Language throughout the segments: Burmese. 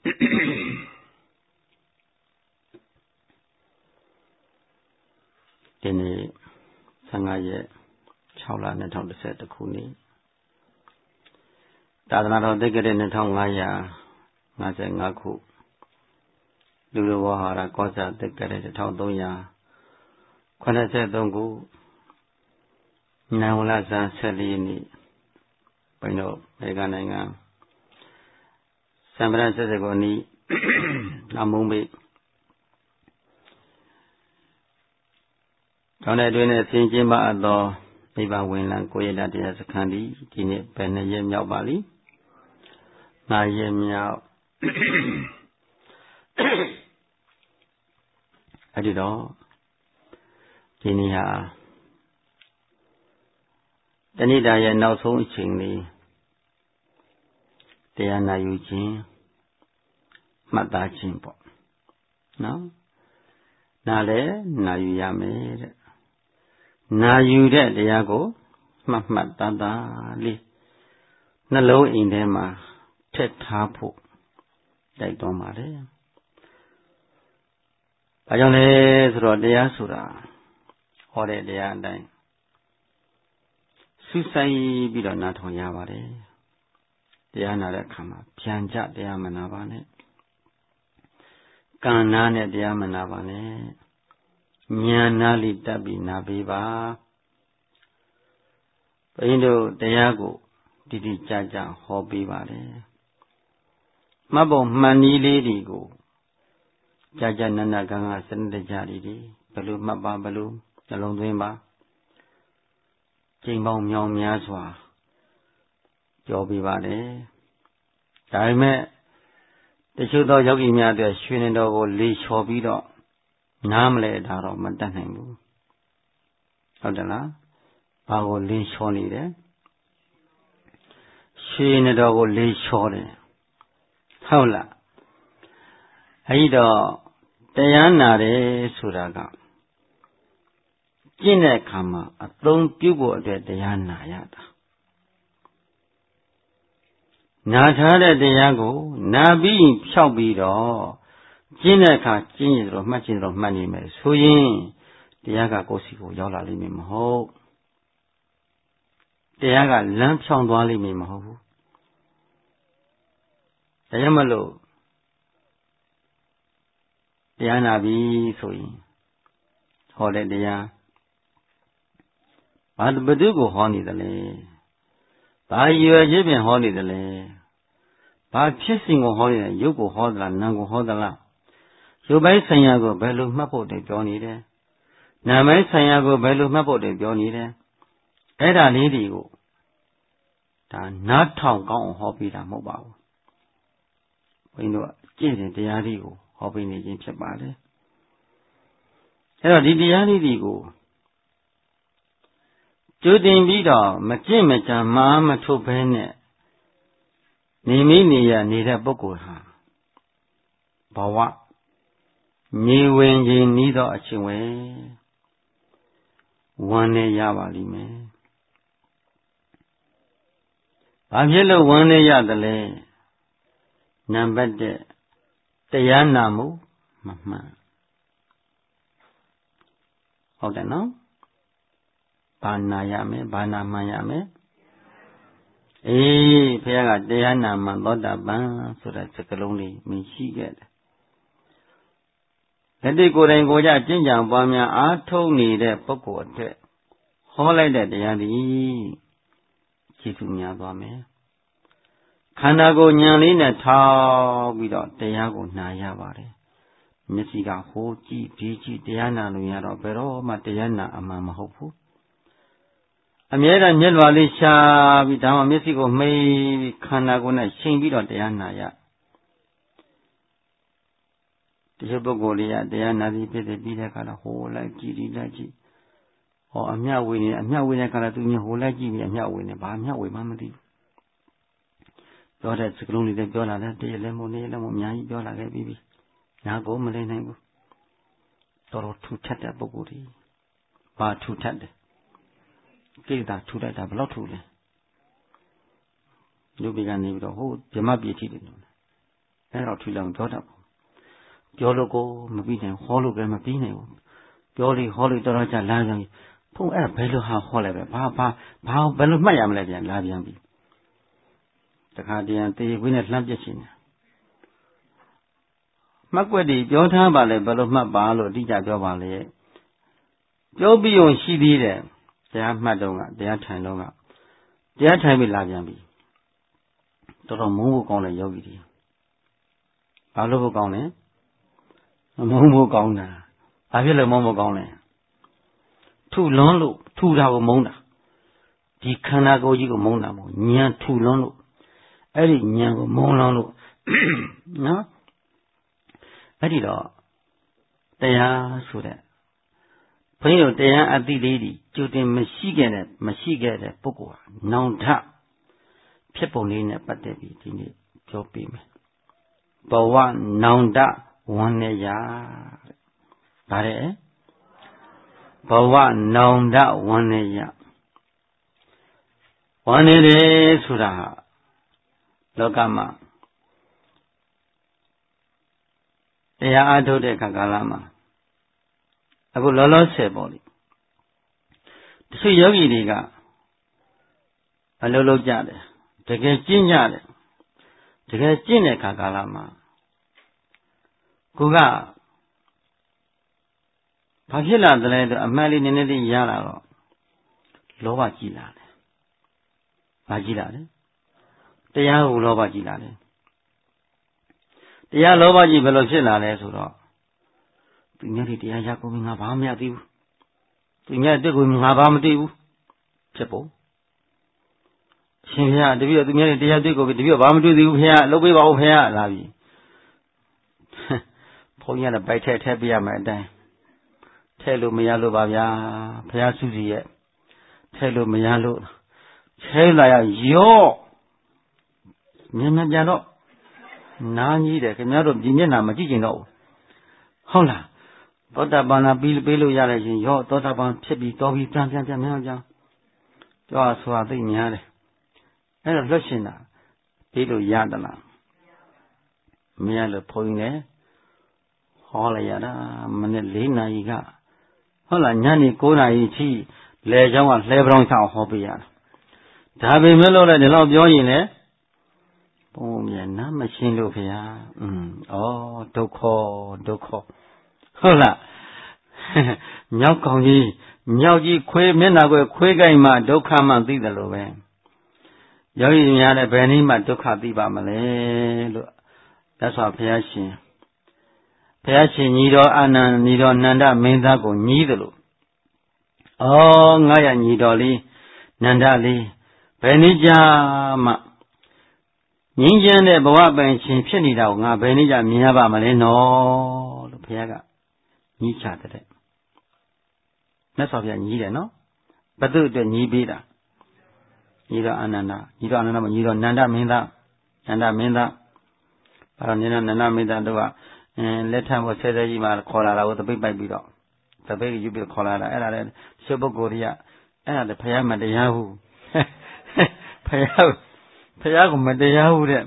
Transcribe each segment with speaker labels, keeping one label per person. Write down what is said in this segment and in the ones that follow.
Speaker 1: ဒီနေ့15ရက်6လ2011ခုနှစ်သာသနာတော်တက္ကရာ2555ခုလူတော်ဝဟာရကောဇာတက္ကရာ1383ခုနဝလဇန်14ရက်နေ့ဘိုင်းတို့အမေရိကန်နိုင်ငံဆန်ဖရန်စစ္စကိုနီအမုံမေကျောင်းထဲတွင်နဲ့ဆင်ကျင်းပါအပ်သောနိဗ္ဗာန်ဝင်လံကိုရတတရားစခန်းဒီနေ့ဘယ်နှစ်ရက်မြောက်ပါလိ5ရက်မြောက်အဲ့ဒီတော့ဒီနေ့ဟာတဏိတာရဲ့နောက်ဆုံးအချိန်လေးတရားနာယူခြင်းမှတ်သားခြင်းပေါ့နော်နားလဲနာယူရမယ်တဲ့နာယူတဲ့တရားကိုမှတ်မှတ်သားသားလေးနှလုံးအိမ်ထဲမှာထည့်ထားဖို့တိုက်တွန်းပါတယ်။ဘာကြောင့်လဲဆိုတော့တရားဆိုတာဟောတဲ့တရားအတိုင်းစူးစိုက်ပြီးတော့နားထောင်ရပါတယ်။တရားနာတဲ့အခါမှာဖြန့်ကြတရားမနာပါနဲ့။ကံနာနဲ့တရားမနာပါနဲ့။ဉာဏ်နာလေးတက်ပြီးနာပေးပါဘုန်းကြီးတို့တရားကိုတိတိကျကျဟောပေးပါတယ်မှတ်ပုံမှန်နည်းလေးတွေကိုကြာကြာနာနာကံကစနစ်တကျတွေဘယ်လိုမှတ်ပါဘယ်လိုနှလုံးသွင်းပါကျင့်ပေါင်းမြောင်များစွာပြောပေးပါတယ်ဒါပေမဲ့တချို့သောယောဂီများအတွက်ရွှေနေတော်ကိုလေလျှော်ပြီးတော့နားမလဲတာတော့မတတ်နိုင်ဘူးဟုတ်တယ်လားဘာကိုလေလျှော်နေတယ်ရွှေနေတော်ကိုလေလျှော်တယ်ဟုတ်လားအဲ့တော့တရားနာတယ်ဆိုတာကကျင့်တဲ့အခါမှာအသုံးပြုဖို့အတွက်တရားနာရတာနာထားတဲ့တရားကိုနာပြီးဖြောက်ပြီးတော့ကျင့်တဲ့အခါကျင့်ရတော့မှတ်ခြင်းတော့မှတ်နေမယ်ဆိုရင်တရားကကိုယ်စီကိုရောက်လာလိမ့်မယ်မဟုတ်တရားကလမ်းဖြောင်းသွားလိမ့်မယ်မဟုတ်ဘူးဒါကြောင့်မလို့တရားနာပြီဆိုရင်ဟောတဲ့တရားဘသူကိုဟောနေတယ်လဲဘာရွယ်ချင်းဖြင့်ဟောနေတယ်လဲဘာဖြစ်စဉ်ကိုဟောနေတယ်ရုပ်ကိုဟောသလားနာမ်ကိုဟောသလားရုပ်ပိုင်းဆိုင်ရာကိုဘယ်လိုမှတ်ဖို့တည်းပြောနေတယ်နာမ်ပိုင်းဆိုင်ရာကိုဘယ်လိုမှတ်ဖို့တည်းပြောနေတယ်အဲ့ဒါလေးတွေကိုဒါနားထောင်ကောင်းအောင်ဟောပေးတာမဟုတ်ပါဘူးဘုန်းကြီးတို့ကျင့်တဲ့တရားလေးကိုဟောပေးနေခြင်းဖြစ်ပါတယ်အဲ့တော့ဒီတရားလေးတွေကိုကျိုးတင်ပြီးတော့မကျင့်မကြံမာမထုတ်ဘဲနဲ့နေမိနေရနေတဲ့ပုဂ္ဂိုလ်ဟာဘဝညီဝင်ခြင်းဤသောအချင်းဝဲဝမ်းနဲ့ရပါလိမ့်မယ်ဘာဖြစ်လို့ဝမ်းနဲ့ရတယ်လဲနံပါတ်1တရားနာမှုမမှန်ဟုတ်တယ်နော်ဘာနာရမယ်ဘာနာမှန်ရမယ်အေးဘုရားကတရားနာမှန်သောတာပန်ဆိုတဲ့စကားလုံးလေးမြင်ရှိခဲ့တယ်လက်တွေ့ကိုယ်တိုင်ကိုယ်ကြကျင့်ကြံပွားများအားထုတ်နေတဲ့ပုဂ္ဂိုလ်အတွက်ဟောလိုက်တဲ့တရားသည်ကျေးဇူးများသွားမယ်ခန္ဓာကိုယ်ဉာဏ်လေးနဲ့ထောက်ပြီးတော့တရားကိုနာရပါတယ်မျက်စိကဟိုကြည့်ဒီကြည့်တရားနာလို့ရတော့ဘယ်တော့မှတရားနာအမှန်မဟုတ်ဘူးအမြဲတမ်းမျက်လွှာလေးရှာပြီးဒါမှမျက်စိကိုမှိပြီးခန္ဓာကိုယ်နဲ့ချိန်ပြီးတော့တရားနာရဒီလိုပုဂ္ဂိုလ်လေးကတရားနာပြီးဖြစ်ပြီးတဲ့အခါတော့ဟိုလိုက်ကြည့်ဒီလိုက်ကြည့်ဟောအမျှဝေနေအမျှဝေတဲ့အခါတော့သူမျိုးဟိုလိုက်ကြည့်ပြီးအမျှဝေနေဘာအမျှဝေမှမသိဘူးပြောတဲ့စကလုံးလေးတွေပြောလာတယ်တရလည်းမို့နေလည်းမို့အများကြီးပြောလာခဲ့ပြီးညာကိုမလိမ့်နိုင်ဘူးတော်တော်ထူထပ်တဲ့ပုဂ္ဂိုလ်ကြီးဘာထူထပ်တယ်ကိလေသာထူတတ်တာဘယ်လောက်ထူလဲလူပိကနေပြီးတော့ဟိုဗြဟ္မပြည်ထိတယ်အဲ့တော့ထူလောင်ပြောတတ်ပြောလို့ကိုမပြီးနိုင်ဟောလို့ပဲမပြီးနိုင်ဘူးပြောလို့ဟောလို့တော်တော်ကြာလာပြန်ဖုန်းအဲ့ဒါဘယ်လိုဟာဟောလဲပဲဘာဘယ်လိုမှတ်ရမလဲပြန်လာပြန်ပြီတခါတည်းတေခွေးနဲ့လှမ်းပြစ်ရှင်တယ်မှတ်ွက်တွေပြောထားပါလေဘယ်လိုမှတ်ပါလို့အတိအကျပြောပါလေပြောပြီးုံရှိသေးတယ်တရားမှတ်တော့ကတရားထိုင်တော့ကတရားထိုင်ပြီးလာပြန်ပြီတော်တော်မုန်းဖို့ကောင်းတဲ့ယောဂီတွေဘာလို့ဖို့ကောင်းလဲမုန်းဖို့ကောင်းတာဘာဖြစ်လို့မုန်းဖို့ကောင်းလဲထူလွန်းလို့ထူတာကိုမုန်းတာဒီခန္ဓာကိုယ်ကြီးကိုမုန်းတာမဟုတ်ဉာဏ်ထူလွန်းလို့အဲ့ဒီဉာဏ်ကိုမုန်းလွန်းလို့နော်အဲ့ဒီတော့တရားဆိုတဲ့ဘုန်းကြီးတို့တရားအသိလေးတွေကြိုတင်မရှိခဲ့တဲ့ပုဂ္ဂိုလ်ဟာနောင်ထဖြစ်ပုံလေးနဲ့ပတ်သက်ပြီးဒီနေ့ပြောပြမယ်ဘဝနောင်တဝန္နေယဗါတဲ့ဘဝနောင်တဝန္နေယဝန္နေတယ်ဆိုတာဟာလောကမှာတရားအားထုတ်တဲ့ကာလမှာအခုလောလောဆယ်ပေါ့လေတချို့ယောဂီတွေကအလုပ်လုပ်ကြတယ်တကယ်ကျင့်ကြတယ်တကယ်ကျင့်တဲ့ကာလမှာကိုကဘာဖြစ်လာသလဲဆိုအမှန်လေးနည်းနည်းလေးရလာတော့လောဘကြီးလာတယ်ဘာကြီးလာလဲတရားကိုလောဘကြီးလာတယ်တရားလောဘကြီးဘယ်လိုဖြစ်လာလဲဆိုတော့သူများတွေတရားရကုန်ပြီငါဘာမှမသိဘူးသူများတက်ကိုငါဘာမသိဘူးဖြစ်ပုံရှင်ဖေတပည့်တော်သူများတွေတရားတွေ့ကိုပြီတပည့်တော်ဘာမတွေ့သေးဘူးဖေလုပ်ပေးပါဦးဖေလာပြီဘုန်းကြီးကပိုက်ထဲထည့်ပြရမယ်အတိုင်းထည့်လို့မရလို့ပါဗျာဖေစုစီရဲ့ထည့်လို့မရလို့ထဲလာရရော့မြန်ပြန်တော့နားကြီးတယ်ခင်ဗျားတို့ဒီမျက်နှာမကြည့်ကျင်တော့ဘူးဟုတ်လားသောတာပန်လာပြီးပေးလို့ရလိုက်ရင်ရော့သောတာပန်ဖြစ်ပြီးတော်ပြီးပြန်မြန်ပြောဆိုတာသိများတယ်အဲ့တော့လွတ်ရှင်တာပြီးလို့ရသလားမရလို့ဘုန်းကြီးလည်းဟောလိုက်ရတာမနေ့4 နာရီကဟုတ်လားညနေ9 နာရီထိလေเจ้าကလှဲပရောင်းချအောင်ဟောပေးရတာဒါပေမဲ့လို့လည်းဒီလောက်ပြောရင်လည်းဘုံမြန်နားမရှင်းလို့ခင်ဗျာဒုက္ခဟုတ်လားမြောက်ကောင်ကြီးမြောက်ကြီးခွေးမျက်နှာကွယ်ခွေးကိုင်းမှဒုက္ခမှသိတယ်လို့ပဲယောဂီများလည်းဘယ်နည်းမှဒုက္ခသိပါမလဲလို့သက်စွာဘုရားရှင်ညီတော်အာနန္ဒညီတော်နန္ဒမင်းသားကိုညီးတယ်လို့ငါရညီတော်လေးနန္ဒလေးဘယ်နည်းကြမှငြင်းချမ်းတဲ့ဘဝပိုင်ရှင်ဖြစ်နေတာကိုငါဘယ်နည်းကြမြင်ရပါမလဲနော်လို့ဘုရားကညီးချတဲ့မြတ်စွာဘုရားညီးတယ်နော်ဘု து အတွက်ညီးပေးတာညီတော်အာနန္ဒညီတော်နန္ဒမင်းသားဘာလို့နန္ဒမင်းသားတို့ကလက်ထပ်ဖို့ဆဲကြီးမှခေါ်လာတာကိုတပိတ်ပိုက်ပြီးတော့တပိတ်ယူပြီးခေါ်လာတာအဲ့ဒါလည်းရှုပ်ပုဂ္ဂိုလ်တွေကအဲ့ဒါလည်းဘုရားမတရားဘူးဘုရားကမတရားဘူးတဲ့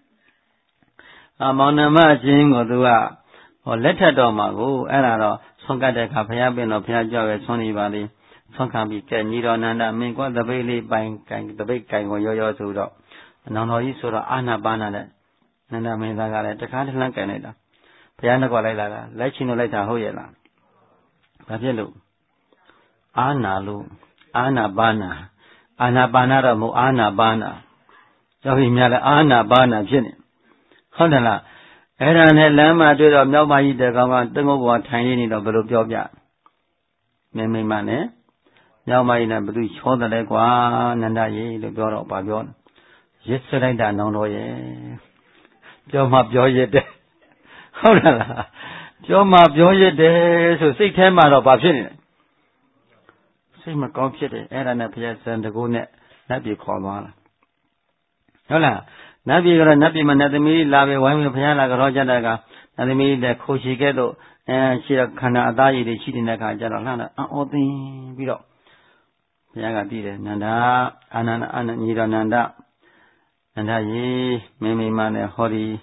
Speaker 1: မောင်နှမချင်းကိုသူကလက်ထပ်တော်မှာကိုအဲ့ဒါတော့ဆွမ်းကတ်တဲ့အခါဘုရားပြင်တော့ဘုရားကြောက်ရဲ့ဆွမ်းနေပါလေဆွမ်းခံပြီးကဲညီတော်နန္ဒမင်းကတပိတ်လေးပိုင်ကင်တပိတ်ကင်ကိုရောဆိုတော့နောင်တော်ကြီးဆိုတော့အာနာပါနာနဲ့နန္ဒမင်းသားကလည်းတခါတည်းလှမ်းကင်လိုက်တာဘုရားနဲ့ကွာလိုက်လာတာလိုက်ချင်လို့လိုက်တာဟုတ်ရဲ့လားဘာဖြစ်လို့အာနာလို့အာနာပါနာတော့မဟုတ်အာနာပါနာကျောင်းကြီးများလည်းအာနာပါနာဖြစ်နေဟုတ်တယ်လားအဲ့ဒါနဲ့လမ်းမှာတွေ့တော့မြောက်မကြီးတဲ့ကောင်ကတငုတ်ပေါ်ထိုင်နေတော့ဘယ်လိုပြောပြမိမနဲ့မြောက်မကြီးနဲ့ဘသူချောတယ်လဲကွာနန္ဒရေလို့ပြောတော့ဗာပြောရစ်စလိုက်တာနောင်တော်ရဲ့ပြောမှပြောရတဲ့ဟုတ်လားပြောမှပြောရတဲ့ဆိုစိတ်ထဲမှာတော့ဗာဖြစ်နေတယ်စိတ်မကောင်းဖြစ်တယ်အဲ့ဒါနဲ့ဘုရားစံတကူနဲ့နတ်ပြည်ခေါ်သွားတာဟုတ်လားနတ်ပြည်ကတော့နတ်ပြည်မှာနတ်သမီးလာပဲဝိုင်းပြီးဘုရားလာကြောကြတဲ့ကနတ်သမီးလည်းခိုရှိခဲ့တော့ရှိတဲ့ခန္ဓာအသားရည်တွေရှိနေတဲ့အခါကျတော့လှမ်းတော့အော်သိပြီးတော့ဘုရားကတည်တယ်နန္ဒအာနန္ဒညီတော်နန္ဒရေမိမနဲ့ဟောဒီန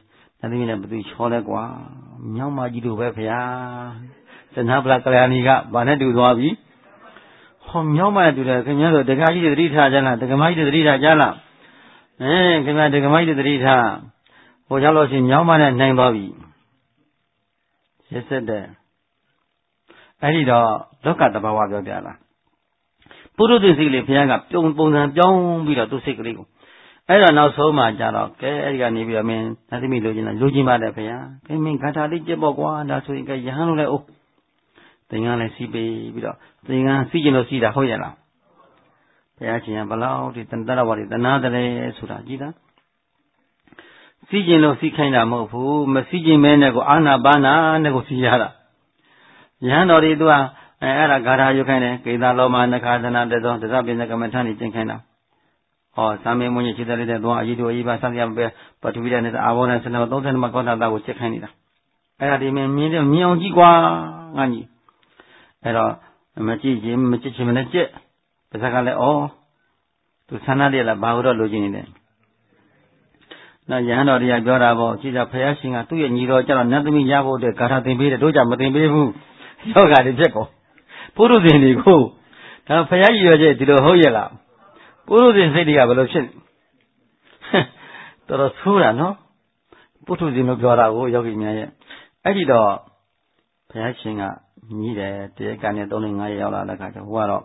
Speaker 1: သမီးနဲ့ဘသူချောလဲကွာမြောက်မကြီးတို့ပဲဖေစနာပလကလျာဏီကဘာနဲ့တူသွားပြီဟောမြောက်မနဲ့တူတယ်ခင်ဗျားတို့တက္ကကြီးတွေသတိထားကြလားတက္ကမကြီးတွေသတိထားကြလားခင်ဗျာတက္ကမကြီးတွေသတိထားဟိုကြောင့်လို့ရှိရင်မြောက်မနဲ့နိုင်သွားပြီရစ်ဆက်တဲ့အဲ့ဒီတော့လောကတဘာဝပြောပြလားပုရုသေစိတ်လေးဘုရားကပြုံပုံစံပြောင်းပြီးတော့သူ့စိတ်ကလေးကိုအဲ့တော့နောက်ဆုံးမှကြတော့ကဲအဲ့ဒီကနေပြီးတော့မင်းသတိမိလိုချင်လားလိုချင်ပါတယ်ဘုရားကဲမင်းဂါထာလေးကြက်ပေါ့ကွာဒါဆိုရင်ကရဟန်းလို့လဲအိုးသင်္ကန်းလေးစီးပေးပြီးတော့သင်္ကန်းစီးကျင်လို့စီးတာဟုတ်ရဲ့လားဘုရားရှင်ကဘလောက်ဒီတန်တရဝါဒီတနာတရေဆိုတာကြည်လားစီးကျင်လို့စီးခိုင်းတာမဟုတ်ဘူးမစီးကျင်မဲနဲ့ကိုအာနာပါနာနဲ့ကိုစီးရတာရဟန်းတော်တွေသူကအဲ့ဒါဂါထာရွတ်ခိုင်းတယ်ကေသာလောမနခာသနာတေသောသဇပိနကမ္မထာနေကျင့်ခိုင်းတာဟောသာမေမွန်ကြီးခြေတလေးတဲ့သွားအရေးတို့အရေးပါစသဖြင့်ပဲပထဝီဓာတ်နဲ့အာဘောနဲ့ဆနမ30မှာကောတာတာကိုချက်ခိုင်းနေတာအဲ့ဒါဒီမြင်အောင်ကြည့်ကွာငါကြီးအဲ့တော့မကြည့်ချင်းမကြည့်ချင်းမနဲ့ကြက်ပါစကလည်းဩသူဆန္ဒတည်းလားဘာလို့တော့လိုချင်နေတယ်နော်ရဟန်းတော်တွေကပြောတာပေါ့ကြည့်ကြဖယားရှင်ကသူ့ရဲ့ညီတော်ကျတော့နတ်သမီးရဖို့အတွက်ဂါထာသင်ပေးတယ်တို့ကြမသင်ပေးဘူးယောဂါတွေဖြစ်ကုန်ပုရုဇဉ်တွေကိုဒါဖယားကြီးရွယ်ချက်ဒီလိုဟုတ်ရဲ့လားပုရုဇဉ်စိတ်တွေကဘယ်လိုဖြစ်တော်တော်ဆိုးတာနော်ပုထုဇဉ်လို့ပြောတာကိုယောဂီများရဲ့အဲ့ဒီတော့ဘုရားရှင်ကညီးတယ်တရားကံနဲ့3-5ရက်ရောက်လာတဲ့အခါကျဟိုကတော့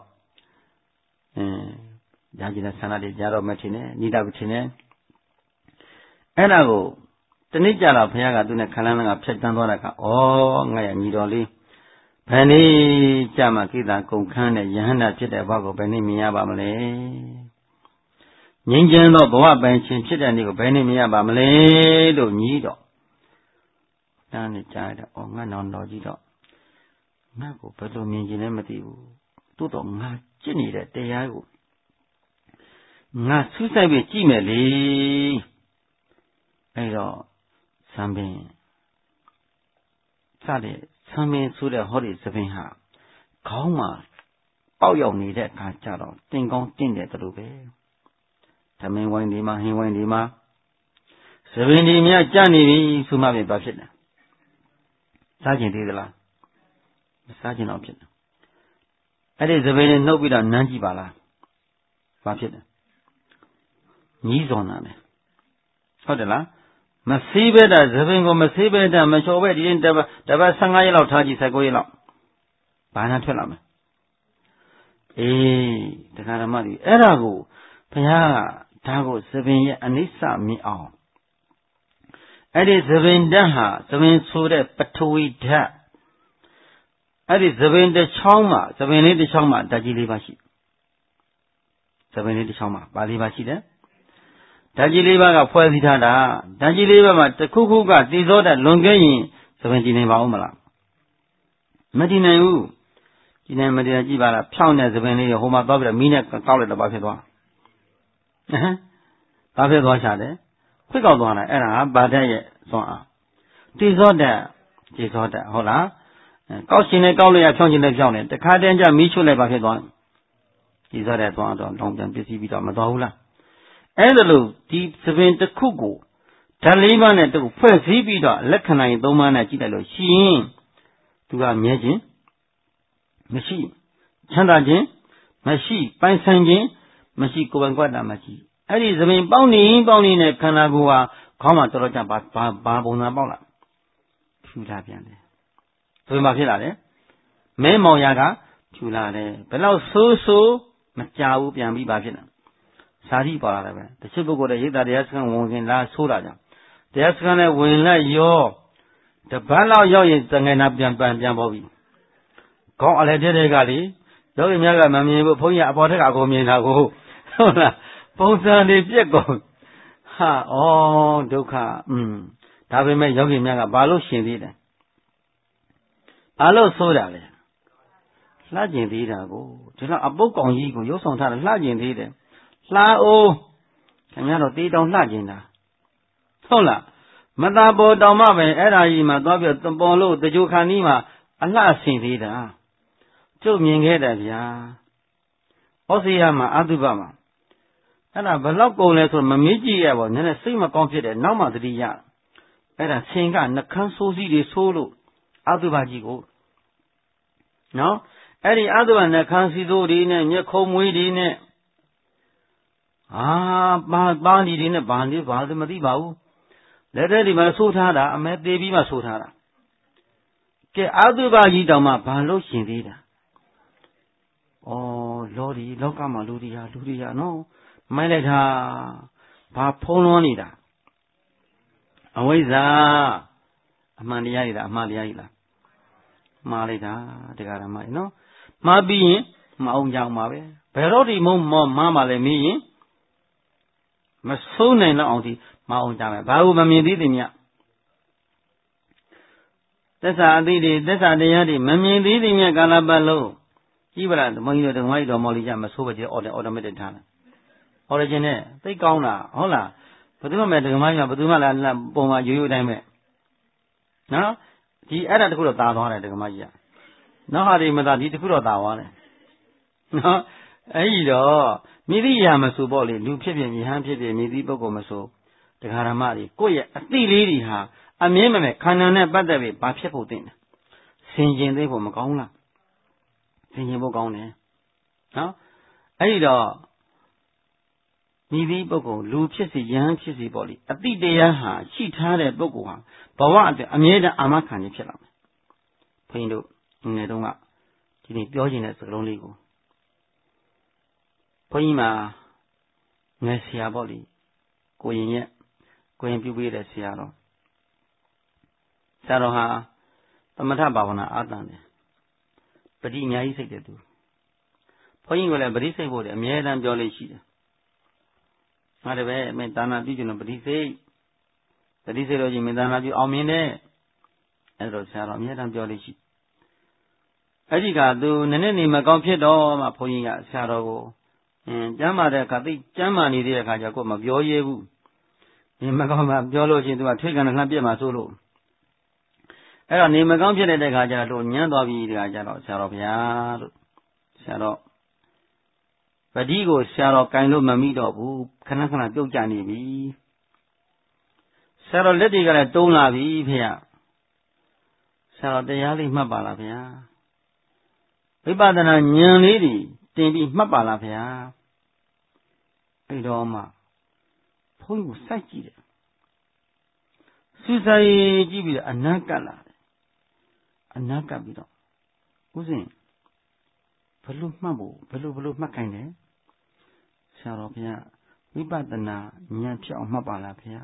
Speaker 1: ညာကျင်တဲ့ဆန္ဒတွေကြားတော့မထင်နဲ့ညီတာမထင်နဲ့အဲ့ဒါကိုတနေ့ကြတော့ဘုရားကသူနဲ့ခန္ဓာနဲ့ကဖြတ်တန်းသွားတဲ့အခါငါရညီတော်လေးဘယ်နည်းကြမှာကိတာကုန်ခန်းနဲ့ယဟန္တာဖြစ်တဲ့ဘဝကိုဘယ်နည်းမြင်ရပါမလဲငြိမ်းချမ်းသောဘဝပိုင်ခြင်းဖြစ်တဲ့နေ့ကိုဘယ်နည်းမြင်ရပါမလဲလို့ညီးတော့နားနဲ့ကြားတယ်ငါနောင်တော်ကြီးတော့ငါ့ကိုဘယ်လိုမြင်ခြင်းလဲမသိဘူးတိုးတော့ငါကြည့်နေတဲ့တရားကိုငါဆူးဆိုင်ပြီးကြည့်မယ်လေအဲ့တော့သံပင်စတဲ့သံပင်ဆိုတဲ့ဟောဒီသပင်ဟာခေါင်းမှာပေါက်ရောက်နေတဲ့အခါကျတော့တင်ကောင်းတင်တယ်တူပဲသမင်းဝိုင်းဒီမှာဟင်းဝိုင်းဒီမှာသပင်ဒီမြကြနေပြီဆိုမှပဲဘာဖြစ်လဲစားကျင်သေးသလားမစားကျင်တော့ဖြစ်တယ်အဲ့ဒီသပင်နဲ့နှုတ်ပြီးတော့နမ်းကြည့်ပါလားဘာဖြစ်လဲညီးစော်နာတယ်ဟုတ်တယ်လားမဆေးပဲတာသပင်ကိုမဆေးပဲတာမလျှော်ပဲဒီရင်တပတ်15ရက်လောက်ထားကြည့်19ရက်လောက်ဘာနာထွက်လာမလဲအေးတရားဓမ္မတွေအဲ့ဒါကိုဘုရားကဒါကိုသပင်ရဲ့အနိစ္စမြင်အောင်အဲ့ဒီသပင်ဓာတ်ဟာသပင်ဆိုတဲ့ပထဝီဓာတ်အဲ့ဒီသပင်တစ်ချောင်းမှာသပင်လေးတစ်ချောင်းမှာဓာတ်ကြီး၄ပါးရှိသပင်လေးတစ်ချောင်းမှာဘာ၄ပါးရှိတယ်ဓာတ်ကြီး၄ပါးကဖွဲ့စည်းထားတာဓာတ်ကြီး၄ပါးမှာတစ်ခုခုကတည်သောဓာတ်လွန်ခဲ့ရင်သပင်ကြည်နိုင်ပါဦးမလားမကြည်နိုင်ဘူးကြည်နိုင်မတည်ကြည့်ပါလားဖြောင်းတဲ့သပင်လေးဟိုမှာသွားပြီးတော့မီးနဲ့ကောက်လိုက်တော့ဘာဖြစ်သွားဘာဖြစ်သွားချတယ်ခွေ့ကောက်သွားတာအဲ့ဒါဟာဗာဓာတ်ရဲ့သွန်အားတည်သောဓာတ်ဟုတ်လားကောက်ရှင်နဲ့ကောက်လိုက်ရဖြောင်းရှင်နဲ့ဖြောင်းတယ်တခါတည်းကျမီးချွတ်လိုက်ဘာဖြစ်သွားတည်သောဓာတ်သွန်အားတော့လောင်ပြန်ပစ္စည်းပြီးတော့မသွားဘူးလားအဲ့ဒါလို့ဒီသပင်တစ်ခုကိုဓာတ်၄ပါးနဲ့တူဖွဲ့စည်းပြီးတော့လက္ခဏာ3ပါးနဲ့ကြည့်လိုက်လို့ရှိရင်သူကမြဲခြင်းမရှိချမ်းသာခြင်းမရှိပိုင်ဆိုင်ခြင်းမရှိကိုယ်ပိုင်ကွက်တာမရှိအဲ့ဒီသပင်ပေါင်းနေနဲ့ခန္ဓာကိုယ်ဟာခေါင်းမှာတော်တော်ကြဘာပုံစံပေါက်လာဖြူလာပြန်တယ်သပင်မှာဖြစ်လာတယ်မဲမောင်ရကဖြူလာတယ်ဘယ်လောက်ဆိုးမကြဘူးပြန်ပြီးပါဖြစ်တယ်စာရီပါလာတယ်ပဲတချို့ပုဂ္ဂိုလ်တွေရိတ်တာတရားစခန်းဝင်ခင်လားဆိုးတာကြောင့်တရားစခန်းနဲ့ဝင်လိုက်ရောတပတ်လောက်ရောက်ရင်တငယ်နာပြန်ပေါ်ပြီခေါင်းအလဲတဲ့ကလေယောဂီများကမမြင်ဘူးဘုန်းကြီးအပေါ်ထက်အကုန်မြင်တာကိုဟုတ်လားပုံစံတွေပြက်ကုန်ဟာဒုက္ခဒါပေမဲ့ယောဂီများကဘာလို့ရှင်သေးတယ်ဘာလို့ဆိုးတာလဲလှကျင်သေးတာကိုဒီတော့အပုတ်ကောင်ကြီးကိုရုပ်ဆောင်ထားတယ်လှကျင်သေးတယ်လှအိုးခင်ဗျားတို့တေးတောင်လှကျင်တာဟုတ်လားမသာပေါ်တောင်မှပဲအဲ့ဒါကြီးမှာသွားပြီးပေါ်လို့တကြိုခါနီးမှာအလှဆင်သေးတာကျုပ်မြင်ခဲ့တယ်ဗျာဩစီယာမှာအတုပမှာအဲ့ဒါဘယ်လောက်ကုန်လဲဆိုမမေးကြည့်ရပါဘူးနည်းနည်းစိတ်မကောင်းဖြစ်တယ်နောက်မှသတိရအဲ့ဒါဆင်ကနှကန်းဆိုးစီးတွေဆိုးလို့အတုပါကြီးကိုနော်အဲ့ဒီအတုပါနှကန်းစီဆိုးတွေနဲ့မျက်ခုံးမွေးတွေနဲ့ပါလီတွေနဲ့ဘာလို့မသိပါဘူးလက်ထဲဒီမှာဆိုးထားတာအမဲသေးပြီးမှဆိုးထားတာကဲအတုပါကြီးတောင်မှဘာလို့ရှင်သေးတာလောကမှာလူတွေဟာနော်မိုင်းလိုက်တာဘာဖုံးလွှမ်းနေတာအဝိဇ္ဇာအမှန်တရားကြီးလားအမှားတရားကြီးလားမှားလိုက်တာတရားဓမ္မကြီးနော်မှားပြီးရင်မအောင်ကြမှာပဲဘယ်တော့ဒီမှားမှလည်းမေးရင်မဆုံးနိုင်တော့အောင်ဒီမအောင်ကြမယ်ဘာလို့မမြင်သေးတယ်မြတ်သစ္စာအသိတွေသစ္စာတရားတွေမမြင်သေးတယ်မြတ်ကာလပတ်လုံးကြည့်ပါလားဓမ္မကြီးတို့ဓမ္မကြီးတော်မော်လီကြမဆိုးပါကြအော်တိုမက်တစ်ထားတယ်ဟောရခြင်းနဲ့သိကောင်းတာဟုတ်လားဘယ်သူမှမဓမ္မကြီးကဘယ်သူမှလာပုံမှန်ရိုးရိုးတိုင်းပဲနော်ဒီအဲ့ဒါတခုတော့သာသွားတယ်ဓမ္မကြီးကနောက်ဟာဒီမသာဒီတခုတော့သာသွားတယ်နော်အဲ့ဒီတော့မိသည့်ရာမဆိုပေါ့လေလူဖြစ်ဖြစ်မြဟန်းဖြစ်ဖြစ်မိသည့်ပုဂ္ဂိုလ်မဆိုတရားဓမ္မတွေကိုယ့်ရဲ့အသိလေးတွေဟာအမြင်မဲ့ခန္ဓာနဲ့ပတ်သက်ပြီးဘာဖြစ်ဖို့တင်တယ်ဆင်ခြင်သိဖို့မကောင်းလားဆင်ခြင်ဖို့ကောင်းတယ်နော်အဲ့ဒီတော့မိသည့်ပုဂ္ဂိုလ်လူဖြစ်စီယဟန်ဖြစ်စီပေါ့လေအတိတရားဟာရှိထားတဲ့ပုဂ္ဂိုလ်ဟာဘဝအတွက်အမြဲတမ်းအာမခံခြင်းဖြစ်လာမယ်ဘုန်းကြီးတို့ငယ်တုန်းကဒီနေ့ပြောခြင်းတဲ့စကားလုံးလေးကိုဘုန်းကြီးမှာငယ်ဆရာပေါ့လေကိုရင်ပြုပေးတဲ့ဆရာတော်ဟာသမထဘာဝနာအားတန်တယ်ပဋိအများကြီးစိတ်တယ်သူဘုန်းကြီးကလည်းပဋိစိတ်ဖို့အမြဲတမ်းပြောလို့ရှိတယ်ငါတပည့်မင်းဒါနာပြုကျင်လို့ပဋိစိတ်လို့ရှိရင်မင်းဒါနာပြုအောင်မြင်တဲ့အဲ့တော့ဆရာတော်အမြဲတမ်းပြောလို့ရှိအဲ့ဒီကသူနည်းနည်းနေမကောင်းဖြစ်တော့မှဘုန်းကြီးကဆရာတော်ကိုကျမ်းမာတဲ့အခါသိကျမ်းမာနေတဲ့အခါကျကိုမပြောရဲဘူးနေမကောင်းမှပြောလို့ရှိရင်သူကထွေးကန်လှမ်းပြက်မှဆိုလို့အဲ့တော့နေမကောင်းဖြစ်တဲ့အခါကျတော့ညံ့သွားပြီဒီကကျတော့ဆရာတော်ဘုရားလို့ဆရာတော်ပတိကိုဆရာတော်ကင်လို့မမိတော့ဘူးခဏပြုတ်ကျနေပြီဆရာတော်လက်တွေကလည်းတုံးလာပြီဖေရဆရာတော်တရားလေးမှတ်ပါလားဗျာဝိပဿနာဉာဏ်လေးတွေတင်ပြီးမှတ်ပါလားဗျာအဲ့တော့မှဘုန်းကြီးကိုစိုက်ကြည့်တယ်စူးစိုက်ကြည့်ပြီးတော့အနာကပ်လာတယ်အနာကပ်ပြီးတော့ဥစဉ်ဘလို့မှတ်ဖို့ဘလို့မှတ်ခိုင်းတယ်ဆရာတော်ဘုရားဝိပဿနာဉာဏ်ဖြစ်အောင်မှတ်ပါလားဘုရား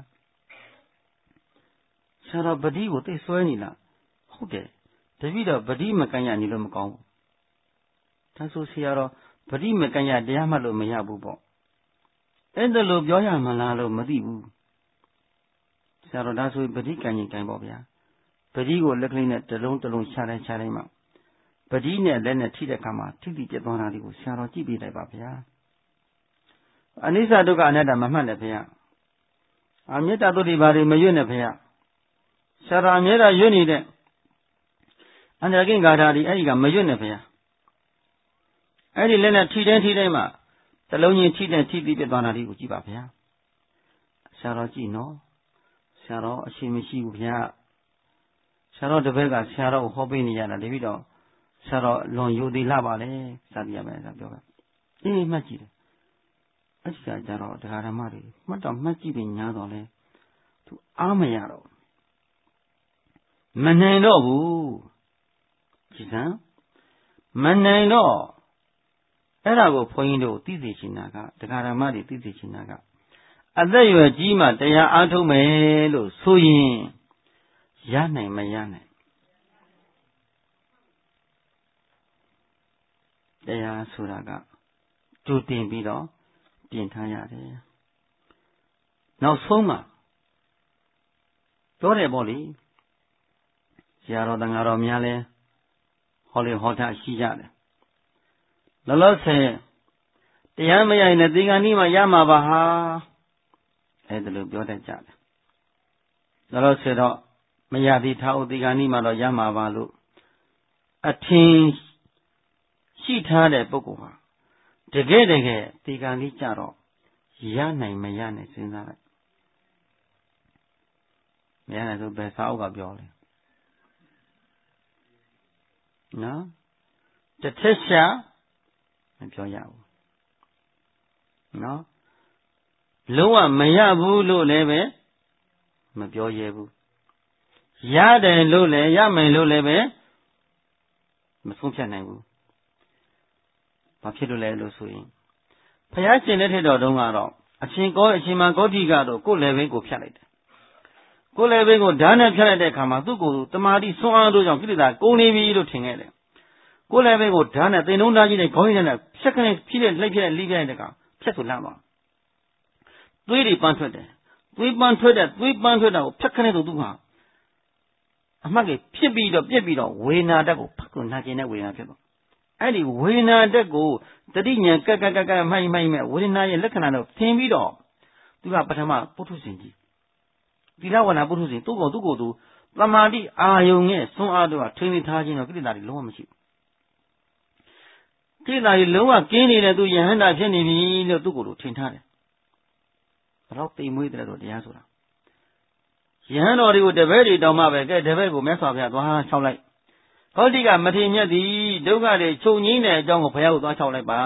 Speaker 1: ဆရာတော်ပတိကိုသိဆွဲနေလားဟုတ်တယ်တပည့်တော်ပတိမကန်ရနေလို့မကောင်းဘူးဒါဆိုဆရာတော်ပတိမကန်ရတရားမှတ်လို့မရဘူးပေါ့အဲ့ဒါလို့ပြောရမှလားလို့မသိဘူးဆရာတော်ဒါဆိုပတိကန်ရင်ကန်ပေါ့ဗျာပတိကိုလက်ကလေးနဲ့တလုံးချတိုင်းမှပတိနဲ့လက်နဲ့ထိတဲ့အခါမှာထိပြသွားတာလေးကိုဆရာတော်ကြည့်ပြလိုက်ပါဗျာအနိစ္စဒုက္ခအနတ္တမမှတ်နဲ့ဗျာအမေတ္တာတုတိဘာတွေမရွတ်နဲ့ဗျာဆရာတော်အမြဲတမ်းရွတ်နေတဲ့အန္တရာကိဂါထာတွေအဲ့ဒီကမရွတ်နဲ့ဗျာအဲ့ဒီလက်နဲ့ထိတိုင်းမှတလုံးချင်းထိပြီးပြသွားတာလေးကိုကြည့်ပါဗျာဆရာတော်ကြည့်နော်ဆရာတော်အရှိမရှိဘူးဗျာဆရာတော်တပည့်ကဆရာတော်ကိုဟောပေးနေရတာတပည့်တော်ဆရာတော်လွန်ယူသေးလာပါလေစသည်ရမယ်ပြောကအေးမှတ်ကြည့်တယ်အဲ့ဒီကကြတော့တရားဓမ္မတွေမှတ်တော့မှတ်ကြည့်ပြီးညားတော့လဲသူအားမရတော့မနိုင်တော့ဘူးကြည်စမ်းမနိုင်တော့အဲ့ဒါကိုဘုန်းကြီးတို့သိသိချင်တာကတရားဓမ္မတွေသိသိချင်တာကအသက်ရွယ်ကြီးမှတရားအားထုတ်မယ်လို့ဆိုရင်ရနိုင်မရနိုင်တရားဆိုတာကကြိုတင်ပြီးတော့ပြင်ထားရတယ်နောက်ဆုံးမှပြောတယ်ပေါ့လေဆရာတော်တန်ဃာတော်များလဲဟောလေဟောတာရှိကြတယ်လောလောဆယ်တရားမရရင်လည်းသင်္ကန်းဤမှာရမှာပါဟာအဲ့ဒါလို့ပြောတတ်ကြတယ်လောလောဆယ်တော့မရသေးထားဦးသင်္ကန်းဤမှာတော့ရမှာပါလို့အထင်ရှိထားတဲ့ပုဂ္ဂိုလ်ဟာတကယ်ဒီကံလေးကြတော့ရနိုင်မရနိုင်စဉ်းစားလိုက်မရနိုင်ဆိုဘယ်စာအုပ်ကပြောလဲနော်တစ်ထက်ရှာမပြောရဘူးနော်လုံးဝမရဘူးလို့လည်းပဲမပြောရဘူးရတယ်လို့လည်းရမယ်လို့လည်းပဲမဆုံးဖြတ်နိုင်ဘူးဘာဖြစ်လို့လဲလို့ဆိုရင်ဘုရားရှင်လက်ထက်တော်တုန်းကတော့အရှင်မဂေါတိကတော့ကိုယ်လည်းဘင်းကိုဖြတ်လိုက်တယ်ကိုယ်လည်းဘင်းကိုဓာတ်နဲ့ဖြတ်လိုက်တဲ့အခါမှာသူ့ကိုယ်တမာတိဆွမ်းအားတို့ကြောင့်ကိလေသာကုန်နေပြီလို့ထင်ခဲ့တယ်ကိုယ်လည်းဘင်းကိုဓာတ်နဲ့သင်္နှုံးသားကြီးနဲ့ခေါင်းကြီးနဲ့ဖြတ်ခနဲ့ဖြည့်တဲ့လိုက်ဖြတ်တဲ့လိပြတဲ့ကောင်ဖြတ်ဆိုလမ်းသွားသွေးတွေပန်းထွက်တယ်သွေးပန်းထွက်တာကိုဖြတ်ခနဲ့ဆိုသူဟာအမှတ်ကြီးဖြစ်ပြီးတော့ပြက်ပြီးတော့ဝေနာတက်ကိုဖတ်ကိုနာကျင်တဲ့ဝေနာဖြစ်တော့အဲ့ဒီဝေနာတက်ကိုတတိညာကကမိုက်မဲ့ဝေဒနာရဲ့လက္ခဏာတော့သင်ပြီးတော့သူကပထမပုထုဇဉ်ကြီးသီလဝနာပုထုဇဉ်သူ့ကိုယ်သူသမာဓိအာယုံရဲ့ဆွမ်းအားတို့ကထိန်းသိမ်းထားခြင်းတော့ကိလေသာတွေလုံးဝမရှိဘူးကိလေသာတွေလုံးဝကင်းနေတဲ့သူယဟန္တာဖြစ်နေပြီလို့သူ့ကိုယ်လိုထင်ထားတယ်ဘယ်တော့သိမ်မွေးတယ်လို့တရားဆိုတာယဟန်တော်တွေကိုတပည့်တွေတောင်းမှပဲကဲတပည့်ကိုမြတ်စွာဘုရားသွားလျှောက်လိုက်ဟောတိကမထေမြတ်သည်ဒုက္ခတွေချုပ်ငြိမ်းတဲ့အကြောင်းကိုဘုရားကိုသွားလျှောက်လိုက်ပါ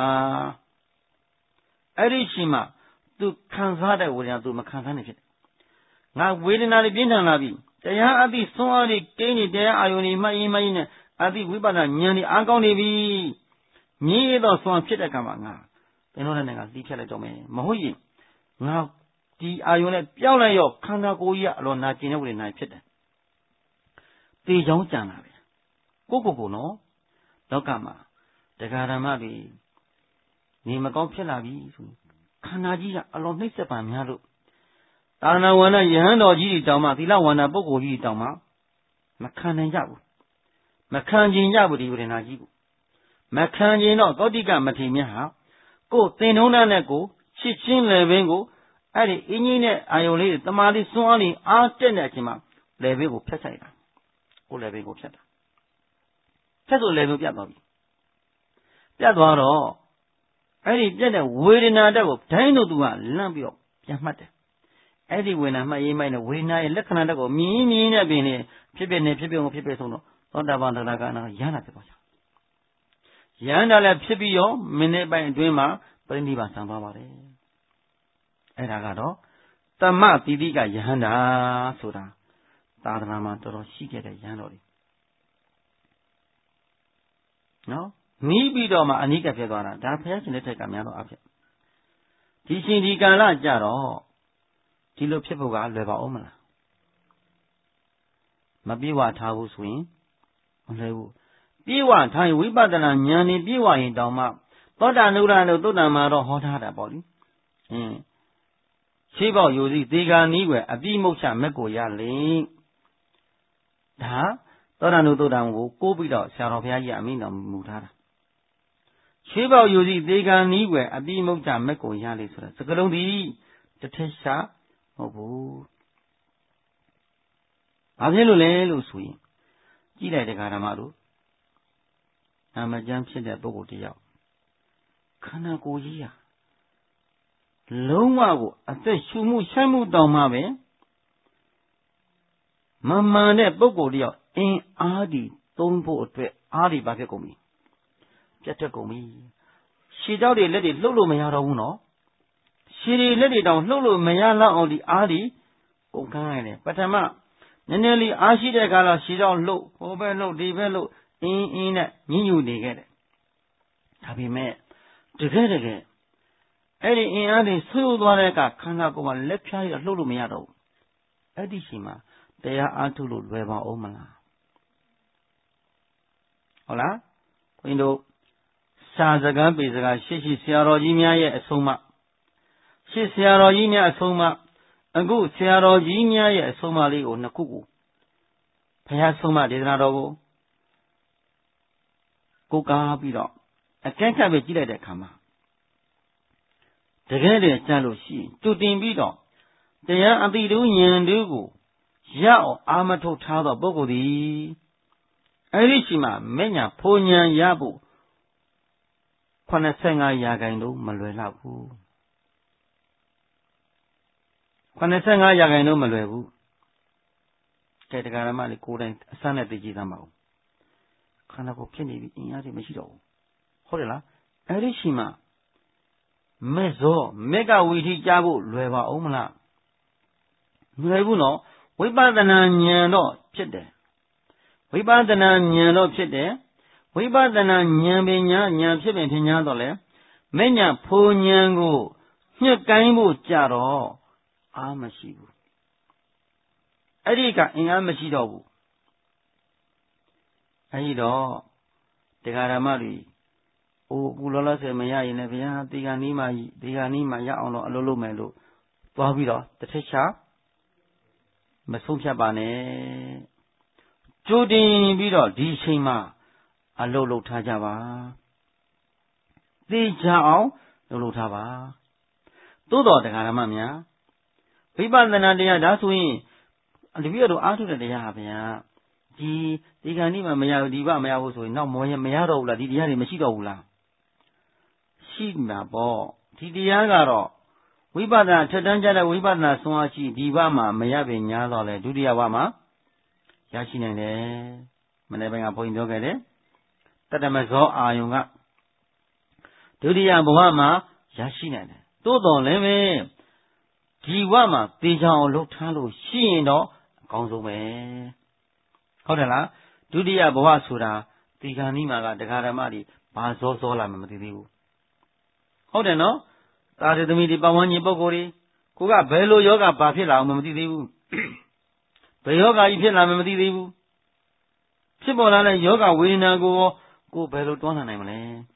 Speaker 1: အဲ့ဒီရှိမှသူခံစားတဲ့ဝေဒနာသူမခံစားနိုင်ဖြစ်တယ်ငါဝေဒနာတွေပြင်းထန်လာပြီတရားအသိဆွမ်းအားတွေကိန်းနေတရားအာယုန်တွေမှတ်ရင်နဲ့အသိဝိပဿနာဉာဏ်တွေအားကောင်းနေပြီမြင်ရတော့ဆွမ်းဖြစ်တဲ့ကံမှာငါသင်တို့နဲ့ငါသိဖြတ်လိုက်တော့မယ်မဟုတ်ရင်ငါဒီအာယုန်နဲ့ပြောင်းလိုက်ရောခန္ဓာကိုယ်ကြီးကအလွန်နာကျင်တဲ့ဝေဒနာဖြစ်တယ်တေချောင်းကြံလာပဲကိုနော်လောကမှာတရားဓမ္မတွေနေမကောင်းဖြစ်လာပြီဆိုခန္ဓာကြီးကအလွန်နှိမ့်ဆက်ပံများလို့သာသနာဝန္ဒယဟန်တော်ကြီးတွေတောင်မှသီလဝန္ဒပုဂ္ဂိုလ်ကြီးတောင်မှမခံနိုင်ကြဘူးမခံကျင်ကြဘူးဒီဝေဒနာကြီးကိုမခံကျင်တော့သောတိကမထေမြတ်ဟာကိုယ်သင်္ထုံးနဲ့ကိုချစ်ချင်းလည်းပင်ကိုအဲ့ဒီအင်းကြီးနဲ့အာယုံလေးတမာလေးစွမ်းအားလေးအားတက်တဲ့အချိန်မှာလည်းပင်ကိုဖျက်ဆိုင်တာကိုယ်လည်းပင်ကိုဖျက်တာဖျက်ဆိုလည်းပင်ပြတ်သွားပြီပြတ်သွားတော့အဲ့ဒီပြတ်တဲ့ဝေဒနာတက်ကိုဒိုင်းတို့သူကလန့်ပြီးတော့ပြန်မှတ်တယ်အဲ့ဒီဝေဒနာမှတ်ရေးမိုက်တဲ့ဝေဒနာရဲ့လက္ခဏာတက်ကိုမြင်နဲ့ပင်နေဖြစ်ဆုံးတော့သောတာပန်သရဂါနာရဟန္တာဖြစ်သွားကြရဟန္တာလည်းဖြစ်ပြီးရောမိနစ်ပိုင်းအတွင်းမှာပရိနိဗ္ဗာန်ဆံသွားပါတယ်အဲ့ဒါကတော့တမ္မတိတိကယဟန္တာဆိုတာသာသနာမှာတော်တော်ရှိခဲ့တဲ့ယဟန်တော်တွေနော်နီးပြီးတော့မှအနိကဖြစ်သွားတာဒါဘုရားရှင်လက်ထက်ကများတော့အဖြစ်ဒီရှင်ဒီကာလကြတော့ဒီလိုဖြစ်ဖို့ကလွယ်ပါဦးမလားမပြေဝထားဘူးဆိုရင်မလွယ်ဘူးပြေဝထားရင်ဝိပဿနာဉာဏ်နဲ့ပြေဝရင်တောင်မှသောတာနုရတို့သုတ္တံမှာတော့ဟောထားတာပေါ့လေရှေးပေါက်ယူစီသေဂာနီးွယ်အပိမုတ်ချမက်ကိုရလေဒါသောတာနုသုတ္တံကိုကိုးပြီးတော့ဆရာတော်ဘုရားကြီးအမိန့်တော်မူထားတာရှေးပေါက်ယူစီသေဂာနီးွယ်အပိမုတ်ချမက်ကိုရလေဆိုတဲ့စကလုံးဒီတစ်ထက်ရှာမဟုတ်ဘူးဘာဖြစ်လို့လဲလို့ဆိုရင်ကြည့်လိုက်တဲ့ဓမ္မတို့နာမကျမ်းဖြစ်တဲ့ပုဂ္ဂိုလ်တယောက်ခန္ဓာကိုယ်ကြီးဟာလုံးဝကိုအသက်ရှူမှုရှိုက်မှုတောင်မှပဲမမှန်တဲ့ပုဂ္ဂိုလ်တယောက်အင်းအားဒီသုံးဖို့အတွက်အားဒီဘာဖြစ်ကုန်ပြီပြတ်ထွက်ကုန်ပြီခြေထောက်တွေလက်တွေလှုပ်လို့မရတော့ဘူးနော်ခြေတွေလက်တွေတောင်လှုပ်လို့မရတော့အောင်ဒီအားဒီကုန်ခန်းရတယ်ပထမနည်းနည်းလေးအားရှိတဲ့အခါတော့ခြေထောက်လှုပ်ဟိုဘက်လှုပ်ဒီဘက်လှုပ်အင်းနဲ့ညှဉ်းညူနေခဲ့တယ်ဒါပေမဲ့တကယ်အဲ့ဒီအင်အားတွေဆွေးသွားတဲ့အခါခန္ဓာကိုယ်မှာလက်ဖြားရလှုပ်လို့မရတော့ဘူးအဲ့ဒီချိန်မှာတရားအားထုတ်လို့လွယ်ပါဦးမလားဟုတ်လားဘုန်းကြီးတို့စာစကားပေစကားရှိဆရာတော်ကြီးများရဲ့အဆုံးအမဆရာတော်ကြီးများအဆုံးအမအခုဆရာတော်ကြီးများရဲ့အဆုံးအမလေးကိုနှစ်ခုကိုဘုရားဆုံးမဒေသနာတော်ကိုကားပြီးတော့အကဲခတ်ပဲကြည့်လိုက်တဲ့အခါမှာတကယ်တည်းကြားလို့ရှိရင်တူတင်ပြီးတော့တရားအတိတူဉာဏ်တူကိုရအောင်အာမထုတ်ထားသောပုဂ္ဂိုလ်သည်အဲ့ဒီရှိမှမဲ့ညာဖိုလ်ဉာဏ်ရဖို့85ရာခိုင်နှုန်းမလွယ်တော့ဘူး85ရာခိုင်နှုန်းမလွယ်ဘူးကဲတရားဓမ္မတွေကိုယ်တိုင်အစနဲ့သိကြည့်သမ်းပါဦးခန္ဓာကိုယ်ဖြစ်နေပြီအင်အားတွေမရှိတော့ဘူးဟုတ်တယ်လားအဲ့ဒီရှိမှမဲ့ဇောမက်ကဝီထိကြားဖို့လွယ်ပါအောင်မလားမလွယ်ဘူးနော်ဝိပဿနာဉာဏ်တော့ဖြစ်တယ်ဝိပဿနာဉာဏ်တော့ဖြစ်တယ်ဝိပဿနာဉာဏ်ပညာဉာဏ်ဖြစ်ပင်ထင်ရှားတော့လေမဲ့ညာဖိုလ်ဉာဏ်ကိုညှက်ကိုင်းဖို့ကြတော့အားမရှိဘူးအဲ့ဒီကအင်အားမရှိတော့ဘူးအဲ့ဒီတော့တရားဓမ္မတွေအိုကူလောလောဆယ်မရရင်လည်းဗျာဒီကနီးမှရအောင်တော့အလုပ်လုပ်မယ်လို့သွားပြီးတော့တစ်ထစ်ချမဆုံးဖြတ်ပါနဲ့ကြိုတင်ပြီးတော့ဒီအချိန်မှာအလုပ်လုပ်ထားကြပါသိကြအောင်လုပ်ထားပါသို့တော်တရားဓမ္မများဝိပဿနာတရားဒါဆိုရင်တပည့်တော်အားထုတ်တဲ့တရားဟာဗျာဒီကနေ့မှမရဘူးဒီဘမရဘူးဆိုရင်နောက်မရတော့ဘူးလားဒီတရားတွေမရှိတော့ဘူးလားရှိမှာပေါ့ဒီတရားကတော့ဝိပဿနာထက်တန်းကြတဲ့ဝိပဿနာဆွမ်းအားရှိဒီဘမှာမရပင်ညာတော့လေဒုတိယဘမှာရရှိနိုင်တယ်မနေ့ပိုင်းကဘုန်းကြီးပြောခဲ့တယ်တတမဇောအာယုံကဒုတိယဘဝမှာရရှိနိုင်တယ်သို့တော်လည်းပဲဒီဘဝမှာသေချာအောင်လှုပ်ထားလို့ရှိရင်တော့အကောင်းဆုံးပဲဟုတ်တယ်လားဒုတိယဘဝဆိုတာဒီကနေ့မှာကတရားဓမ္မတွေဘာဇောလာမှမသိသေးဘူးဟုတ်တယ်နော်သာရသမီးတွေပဝန်းကျင်ပုဂ္ဂိုလ်တွေကိုကဘယ်လိုယောဂဘာဖြစ်လာအောင်မသိသေးဘူးဘယ်ယောဂကြီးဖြစ်လာမှမသိသေးဘူးဖြစ်ပေါ်လာတဲ့ယောဂဝေဒနာကိုဘယ်လိုတွန်းလှန်နိုင်မလဲ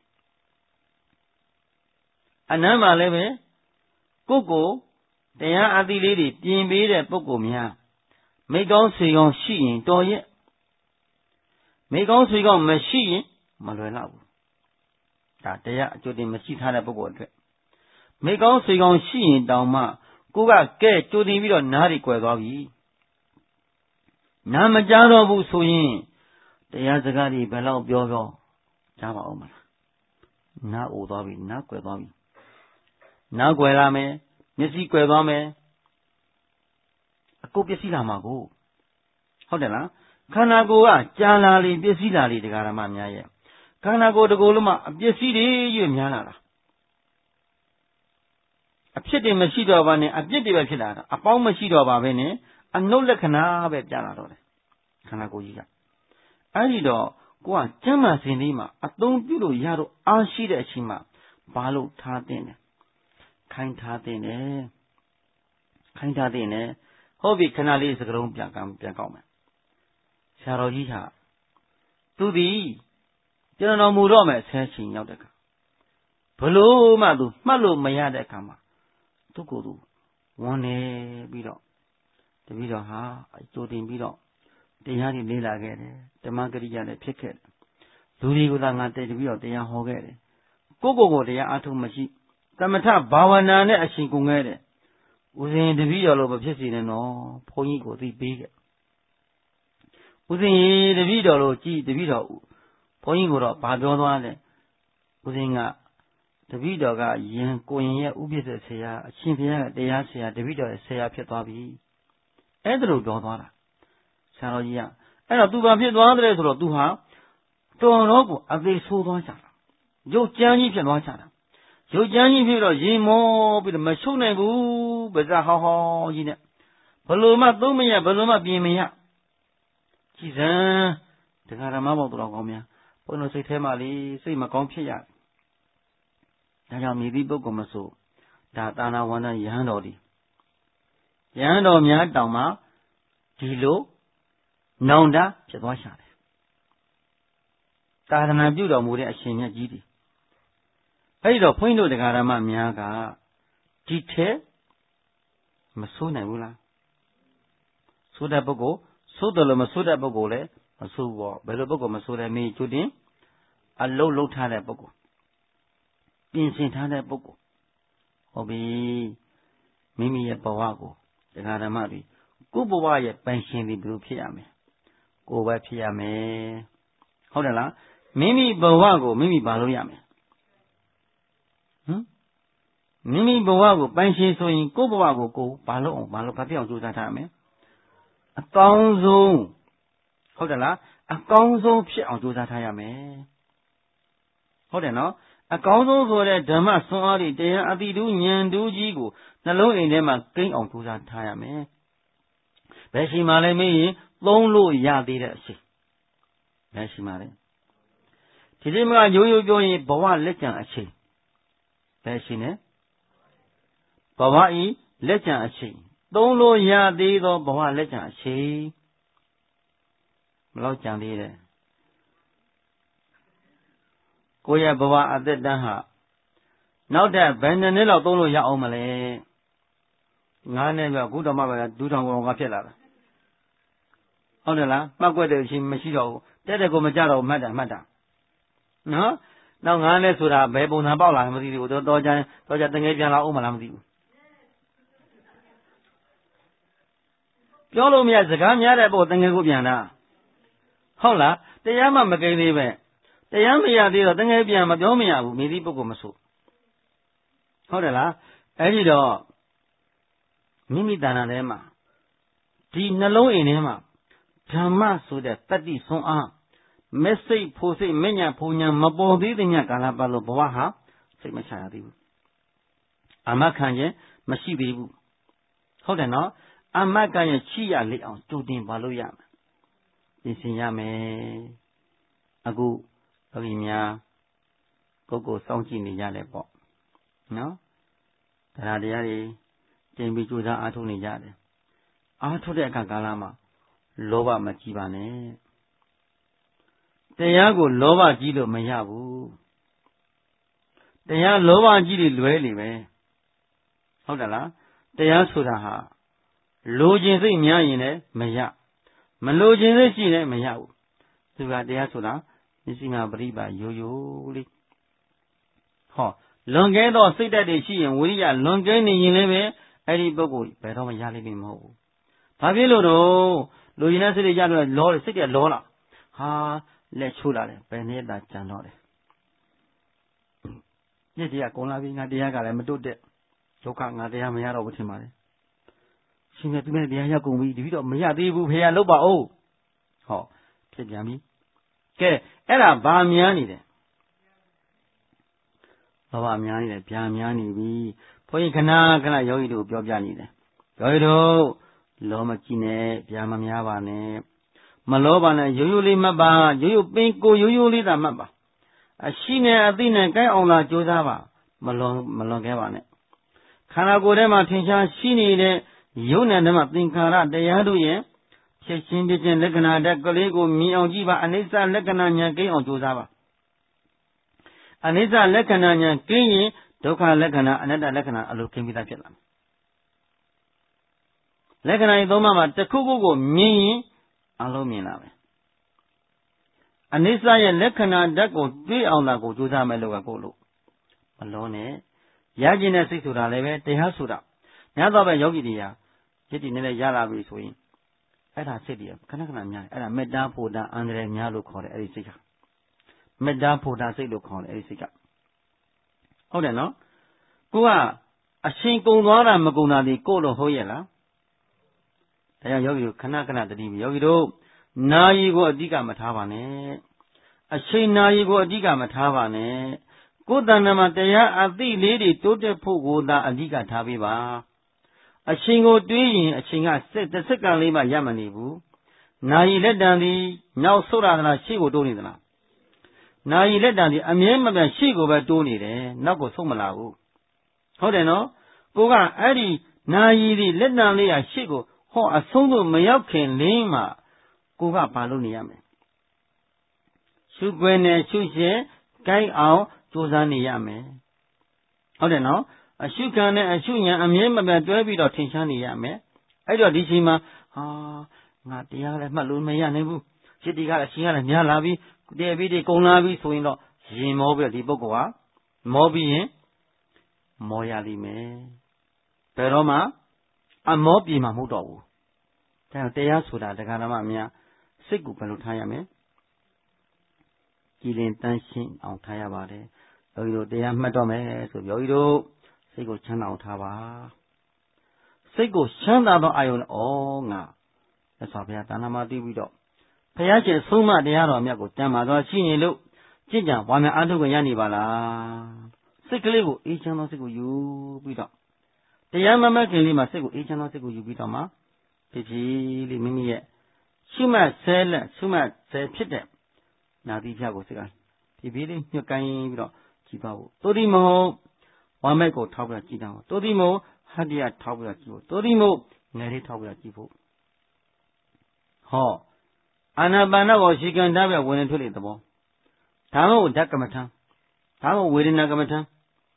Speaker 1: အနမ်းမှာလည်းပဲကိုတရားအသီးလေးတွေပြင်ပေးတဲ့ပုဂ္ဂိုလ်များမိကောင်းဆွေကောင်းရှိရင်တော်ရဲ့မိကောင်းဆွေကောင်းမရှိရင်မလွယ်တော့ဘူးဒါတရားအကျိုးတင်မရှိထားတဲ့ပုဂ္ဂိုလ်အတွက်မိကောင်းဆွေကောင်းရှိရင်တောင်မှကိုကကဲကြိုတင်ပြီးတော့နားတွေကွယ်သွားပြီနားမကြားတော့ဘူးဆိုရင်တရားစကားတွေဘယ်လောက်ပြောကြားပါဦးမလားနားအိုသွားပြီနားကွယ်သွားပြီနားကွယ်လာမယ်မျက်စိကွယ်သွားမယ်အကုန်ပျက်စီးလာမှာကိုဟုတ်တယ်လားခန္ဓာကိုယ်ကကြာလာလေပျက်စီးလာလေတရားဓမ္မများရဲ့ခန္ဓာကိုယ်တကိုယ်လုံးမှာအပျက်စီးတွေရွေ့များလာတာအဖြစ်တွေမရှိတော့ပါနဲ့အပြစ်တွေပဲဖြစ်လာတာအပေါင်းမရှိတော့ပါပဲနဲ့အနုလက္ခဏာပဲပြလာတော့တယ်ခန္ဓာကိုယ်ကြီးကအဲ့ဒီတော့ကိုကကျမ်းမာစင်လေးမှာအသုံးပြုလို့ရတော့အားရှိတဲ့အချိန်မှာဘာလို့ထားတဲ့လဲခိုင်းထားတဲ့နဲ့ဟုတ်ပြီခဏလေးစကလုံးပြန်ကောက်မယ်ဆရာတော်ကြီးဟာသူသည်ကျွန်တော်မူတော့မယ်ဆဲချင်းရောက်တဲ့အခါဘလို့မှသူမှတ်လို့မရတဲ့အခါမှာသူ့ကိုယ်သူဝန်းနေပြီးတော့တပည့်တော်ဟာကြိုတင်ပြီးတော့တရားတွေလေ့လာခဲ့တယ်ဓမ္မကရိယာလည်းဖြစ်ခဲ့တယ်လူတွေကိုသာငါတပည့်တော်တရားဟောခဲ့တယ်ကိုတရားအထုံးမရှိသမထဘာဝနာနဲ့အရှင်ကုန်ခဲ့တယ်ဦးဇင်းတပည့်တော်လိုမဖြစ်စေနဲ့နော်ဘုန်းကြီးကိုသိပေးခဲ့ဦးဇင်းတပည့်တော်လိုကြည်တပည့်တော်ဘုန်းကြီးကိုတော့ဘာပြောသွားလဲဦးဇင်းကတပည့်တော်ကကိုရင်ရဲ့ဥပ္ပစ္စေဆရာအရှင်ဘုရားကတရားဆရာတပည့်တော်ရဲ့ဆရာဖြစ်သွားပြီအဲ့ဒါလိုပြောသွားတာဆရာတော်ကြီးကအဲ့တော့သူဘာဖြစ်သွားတယ်ဆိုတော့သူဟာတော်တော်ကိုအသေးဆိုးသွားကြတာရုပ်ကြမ်းကြီးဖြစ်သွားကြတာရုပ်ကြမ်းကြီးဖြစ်တော့ရင်မောပြီးတော့မရှုပ်နိုင်ဘူးပါးစပ်ဟောင်းကြီးနဲ့ဘလို့မှသုံးမရဘလို့မှပြင်မရကြည်စံတရားဓမ္မပေါင်းတော်ကောင်းများဘုန်းတော်စိတ်ထဲမှာလေစိတ်မကောင်းဖြစ်ရတယ်ဒါကြောင့်မြည်သည့်ပုဂ္ဂိုလ်မဆိုဒါသာနာဝန္ဒယဟန်တော်ဒီယဟန်တော်များတောင်မှဒီလိုနောင်တဖြစ်သွားရှာတယ်သာသနာပြုတော်မူတဲ့အရှင်မြတ်ကြီးဒီအဲ့ဒီတော့ဘုန်းကြီးတို့တရားဓမ္မများကဒီထက်မဆိုးနိုင်ဘူးလားဆိုးတဲ့ပုဂ္ဂိုလ်ဆိုးတယ်လို့မဆိုးတဲ့ပုဂ္ဂိုလ်လည်းမဆိုးဘူးပေါ့ဘယ်လိုပုဂ္ဂိုလ်မဆိုးလဲမင်းကျွတင်အလုံးလုံးထားတဲ့ပုဂ္ဂိုလ်ပြင်ဆင်ထားတဲ့ပုဂ္ဂိုလ်ဟုတ်ပြီမိမိရဲ့ဘဝကိုတရားဓမ္မတွေကိုယ့်ဘဝရဲ့ပိုင်ရှင်ဒီဘယ်လိုဖြစ်ရမလဲကိုယ်ပဲဖြစ်ရမယ်ဟုတ်တယ်လားမိမိဘဝကိုမိမိဘာလုပ်ရမလဲမိမိဘဝကိုပိုင်ရှင်ဆိုရင်ကိုယ့်ဘဝကိုကိုယ်ဘာလုပ်အောင်ဘာဖြစ်အောင်ကြိုးစားထားရမယ်အကောင်းဆုံးဟုတ်တယ်လားအကောင်းဆုံးဖြစ်အောင်ကြိုးစားထားရမယ်ဟုတ်တယ်နော်အကောင်းဆုံးဆိုတဲ့ဓမ္မဆွမ်းအားတွေတရားအတိတူဉာဏ်တူကြီးကိုနှလုံးအိမ်ထဲမှာကိန်းအောင်ကြိုးစားထားရမယ်ဘယ်ရှိမှလဲမေးရင်သုံးလို့ရသေးတဲ့အရှိဘယ်ရှိမှလဲဒီလိုမှရိုးရိုးပြောရင်ဘဝလက်ကျန်အချိန်ဘယ်ရှိနေဘဝဤလက်ကျန်အချိန်သုံးလို့ရသေးသောဘဝလက်ကျန်အချိန်ဘယ်လောက်ကြံသေးတယ်ကိုယ့်ရဲ့ဘဝအသက်တန်းဟာနောက်ထပ်ဘယ်နှစ်လောက်သုံးလို့ရအောင်မလဲ9နှစ်ပြအခုတော့မှပဲဒူးထောင်ကောင်ကဖြစ်လာတာဟုတ်တယ်လားမှတ်ွက်တဲ့အချိန်မရှိတော့ဘူးတက်တဲ့ကိုမကြတော့မှတ်တာနော်နောက်9နှစ်ဆိုတာဘယ်ပုံစံပေါက်လာမှမသိဘူးတော့ကြတငယ်ပြန်လာအောင်မလားမသိဘူးပြောလို့မရစကားများတဲ့ပုံတငယ်ကိုပြန်လာဟုတ်လားတရားမှမကိန်းသေးပဲတရားမရသေးတော့တငယ်ပြန်မပြောမရဘူးမိသည့်ပုဂ္ဂိုလ်မဆိုဟုတ်တယ်လားအဲ့ဒီတော့မိမိတဏ္ဍာထဲမှာဒီနှလုံးအိမ်ထဲမှာဓမ္မဆိုတဲ့တတ္တိဆွမ်းအားမက်စိတ်ဖို့စိတ်မညာဖုန်ညာမပေါ်သေးတဲ့ညကာလပတ်လို့ဘဝဟာစိတ်မချရသေးဘူးအမခံခြင်းမရှိသေးဘူးဟုတ်တယ်နော်အမခံရင်ချိရလေအောင်ကြိုတင်ပါလို့ရမယ်ပြင်ဆင်ရမယ်အခုယောဂီများကိုယ်စောင့်ကြည့်နေကြတယ်ပေါ့နော်တရားတွေကျင့်ပြီးကြိုးစားအားထုတ်နေကြတယ်အားထုတ်တဲ့အခါကာလမှာလောဘမကြီးပါနဲ့တရားကိုလောဘကြီးလို့မရဘူးတရားလောဘကြီးတွေလွဲလေပဲဟုတ်တယ်လားတရားဆိုတာဟာလိုချင်စိတ်များရင်လည်းမရမလိုချင်စိတ်ရှိလည်းမရဘူးသူကတရားဆိုတာမျက်စိမှာပရိပါရိုးရိုးလေးဟောလွန်ကဲသောစိတ်ဓာတ်တွေရှိရင်ဝိရိယလွန်ကဲနေရင်လည်းပဲအဲ့ဒီပုဂ္ဂိုလ်ဘယ်တော့မှရလိမ့်မယ်မဟုတ်ဘူးဘာဖြစ်လို့တော့လူရင်တဲ့စိတ်တွေရတော့လောစိတ်တွေလောလာဟာလက်ချိုးလာတယ်ဘယ်နဲ့တာကြံတော့တယ်ညစ်တရားကုန်လာပြီငါတရားကလည်းမတုတ်တဲ့ဒုက္ခငါတရားမရတော့ဘူးထင်ပါလေရှင်ကသူနဲ့တရားရောက်ကုန်ပြီတပည့်တော့မရသေးဘူးဖေရလုပ်ပါဦးဟောဖြစ်ပြန်ပြီကဲအဲ့ဒါဘာများနေတယ်ဘာများနေတယ်ဗျာများနေပြီဘုန်းကြီးခဏယောဂီတို့ပြောပြနေတယ်ယောဂီတို့လောမကြည့်နဲ့ဗျာမများပါနဲ့မလောပါနဲ့ရိုးရိုးလေးမှတ်ပါရိုးရိုးပင်ကိုရိုးရိုးလေးသာမှတ်ပါအရှိနဲ့အသိနဲ့ကိုင်းအောင်သာကြိုးစားပါမလွန်ခဲပါနဲ့ခန္ဓာကိုယ်ထဲမှာထင်ရှားရှိနေတဲ့ယုံနဲ့ဓမ္မသင်္ခါရတရားတို့ရဲ့ဖြစ်ချင်းပြချင်းလက္ခဏာတက်ကလေးကိုမြင်အောင်ကြည့်ပါအနိစ္စလက္ခဏာဉာဏ်ကိန်းအောင်ကြိုးစားပါအနိစ္စလက္ခဏာဉာဏ်ကိန်းရင်ဒုက္ခလက္ခဏာအနတ္တလက္ခဏာအလိုကိန်းပြီးသားဖြစ်လာမယ်လက္ခဏာသုံးပါးမှာတစ်ခုခုကိုမြင်ရင်အလုံးမြင်လာမယ်အနိစ္စရဲ့လက္ခဏာဓာတ်ကိုတွေ့အောင်သာကိုကြိုးစားမယ်လို့ကကိုလို့မလုံးနဲ့ရကျင်တဲ့စိတ်ဆိုတာလည်းပဲတရားဆိုတာများတော့ပဲယောဂီတွေကစိတ်တည်နေရလာပြီဆိုရင်အဲ့ဒါစိတ်တွေခဏများအဲ့ဒါမေတ္တာဖို့တာအန္တရာယ်များလို့ခေါ်တယ်အဲ့ဒီစိတ်ကမေတ္တာဖို့တာစိတ်လို့ခေါ်တယ်အဲ့ဒီစိတ်ကဟုတ်တယ်နော်ကိုကအရှင်ကုံသွားတာမကုံတာဒီကိုလို့ဟုတ်ရဲ့လားဒါကြောင့်ယောဂီတို့ခဏတတိယောဂီတို့နာယီကိုအဓိကမထားပါနဲ့အချိန်နာယီကိုအဓိကမထားပါနဲ့ကိုယ်တဏ္ဍာမှာတရားအသိလေးတွေတိုးတက်ဖို့ကိုသာအဓိကထားပေးပါအချိန်ကိုတွေးရင်အချိန်ကတစ်စက္ကန့်လေးမှရမနေဘူးနာယီလက်တံသည်နောက်ဆုတ်ရသလားရှေ့ကိုတိုးနေသလားနာယီလက်တံသည်အမြဲမပြတ်ရှေ့ကိုပဲတိုးနေတယ်နောက်ကိုဆုတ်မလာဘူးဟုတ်တယ်နော်ကိုကအဲ့ဒီနာယီဒီလက်တံလေးဟာရှေ့ကိုဟောအဆုံးသို့မရောက်ခင်လင်းမှကိုကဘာလုပ်နေရမလဲရှုွယ်နဲ့ရှုရှင်ကိုင်းအောင်ကြိုးစားနေရမယ်ဟုတ်တယ်နော်အရှုခံနဲ့အရှုဉာဏ်အမြဲမပြတ်တွဲပြီးတော့ထင်ရှားနေရမယ်အဲ့တော့ဒီချိန်မှာငါတရားလည်းမှတ်လို့မရနိုင်ဘူးစိတ်တွေကလည်းရှင်ကလည်းများလာပြီတရားပြီးတွေကုန်လာပြီဆိုရင်တော့ရင်မောပြီးဒီပုဂ္ဂိုလ်ဟာမောပြီးရင်မောရလိမ့်မယ်ဘယ်တော့မှအမောပြေမှာမဟုတ်တော့ဘူးဒါတရားဆိုတာတရားဓမ္မအများစိတ်ကိုဘယ်လိုထားရမလဲကြည်လင်တန်းရှင်းအောင်ထားရပါတယ်ယောဂီတို့တရားမှတ်တော့မယ်ဆိုယောဂီတို့စိတ်ကိုချမ်းသာအောင်ထားပါစိတ်ကိုချမ်းသာသောအာယုံနဲ့ငါတစွာဘုရားတဏ္ဍာမသိပြီးတော့ဘုရားရှင်ဆုံးမတရားတော်မြတ်ကိုတန်မာသောရှိရင်လို့ကြင်ကြံဝါများအားထုတ်ခွင့်ရနေပါလားစိတ်ကလေးကိုအေးချမ်းသောစိတ်ကိုယူပြီးတော့တရားမမခင်လေးမှာစိတ်ကိုအေးချမ်းသောစိတ်ကိုယူပြီးတော့မှဖြစ်ဖြစ်လေးမိမိရဲ့ရှုမှတ်ဆဲလက်ရှုမှတ်ဆဲဖြစ်တဲ့နာသီဖြာကိုစိတ်ကဖြစ်ဖြစ်လေးညှို့ကိုင်းပြီးတော့ကြည်ပါဖို့တိုးဒီမဟုတ်ဝါမဲ့ကိုထောက်ပြီးတော့ကြည်တာတိုးဒီမဟုတ်ဟတ္တရားထောက်ပြီးတော့ကြည်ဖို့တိုးဒီမဟုတ်ငယ်လေးထောက်ပြီးတော့ကြည်ဖို့ဟောအာနာပါနကိုရှိကံထားပြဝင်နေထွက်လေသဘောဒါမှမဟုတ်ဓကမ္မထံဒါမှမဟုတ်ဝေဒနာကမ္မထံ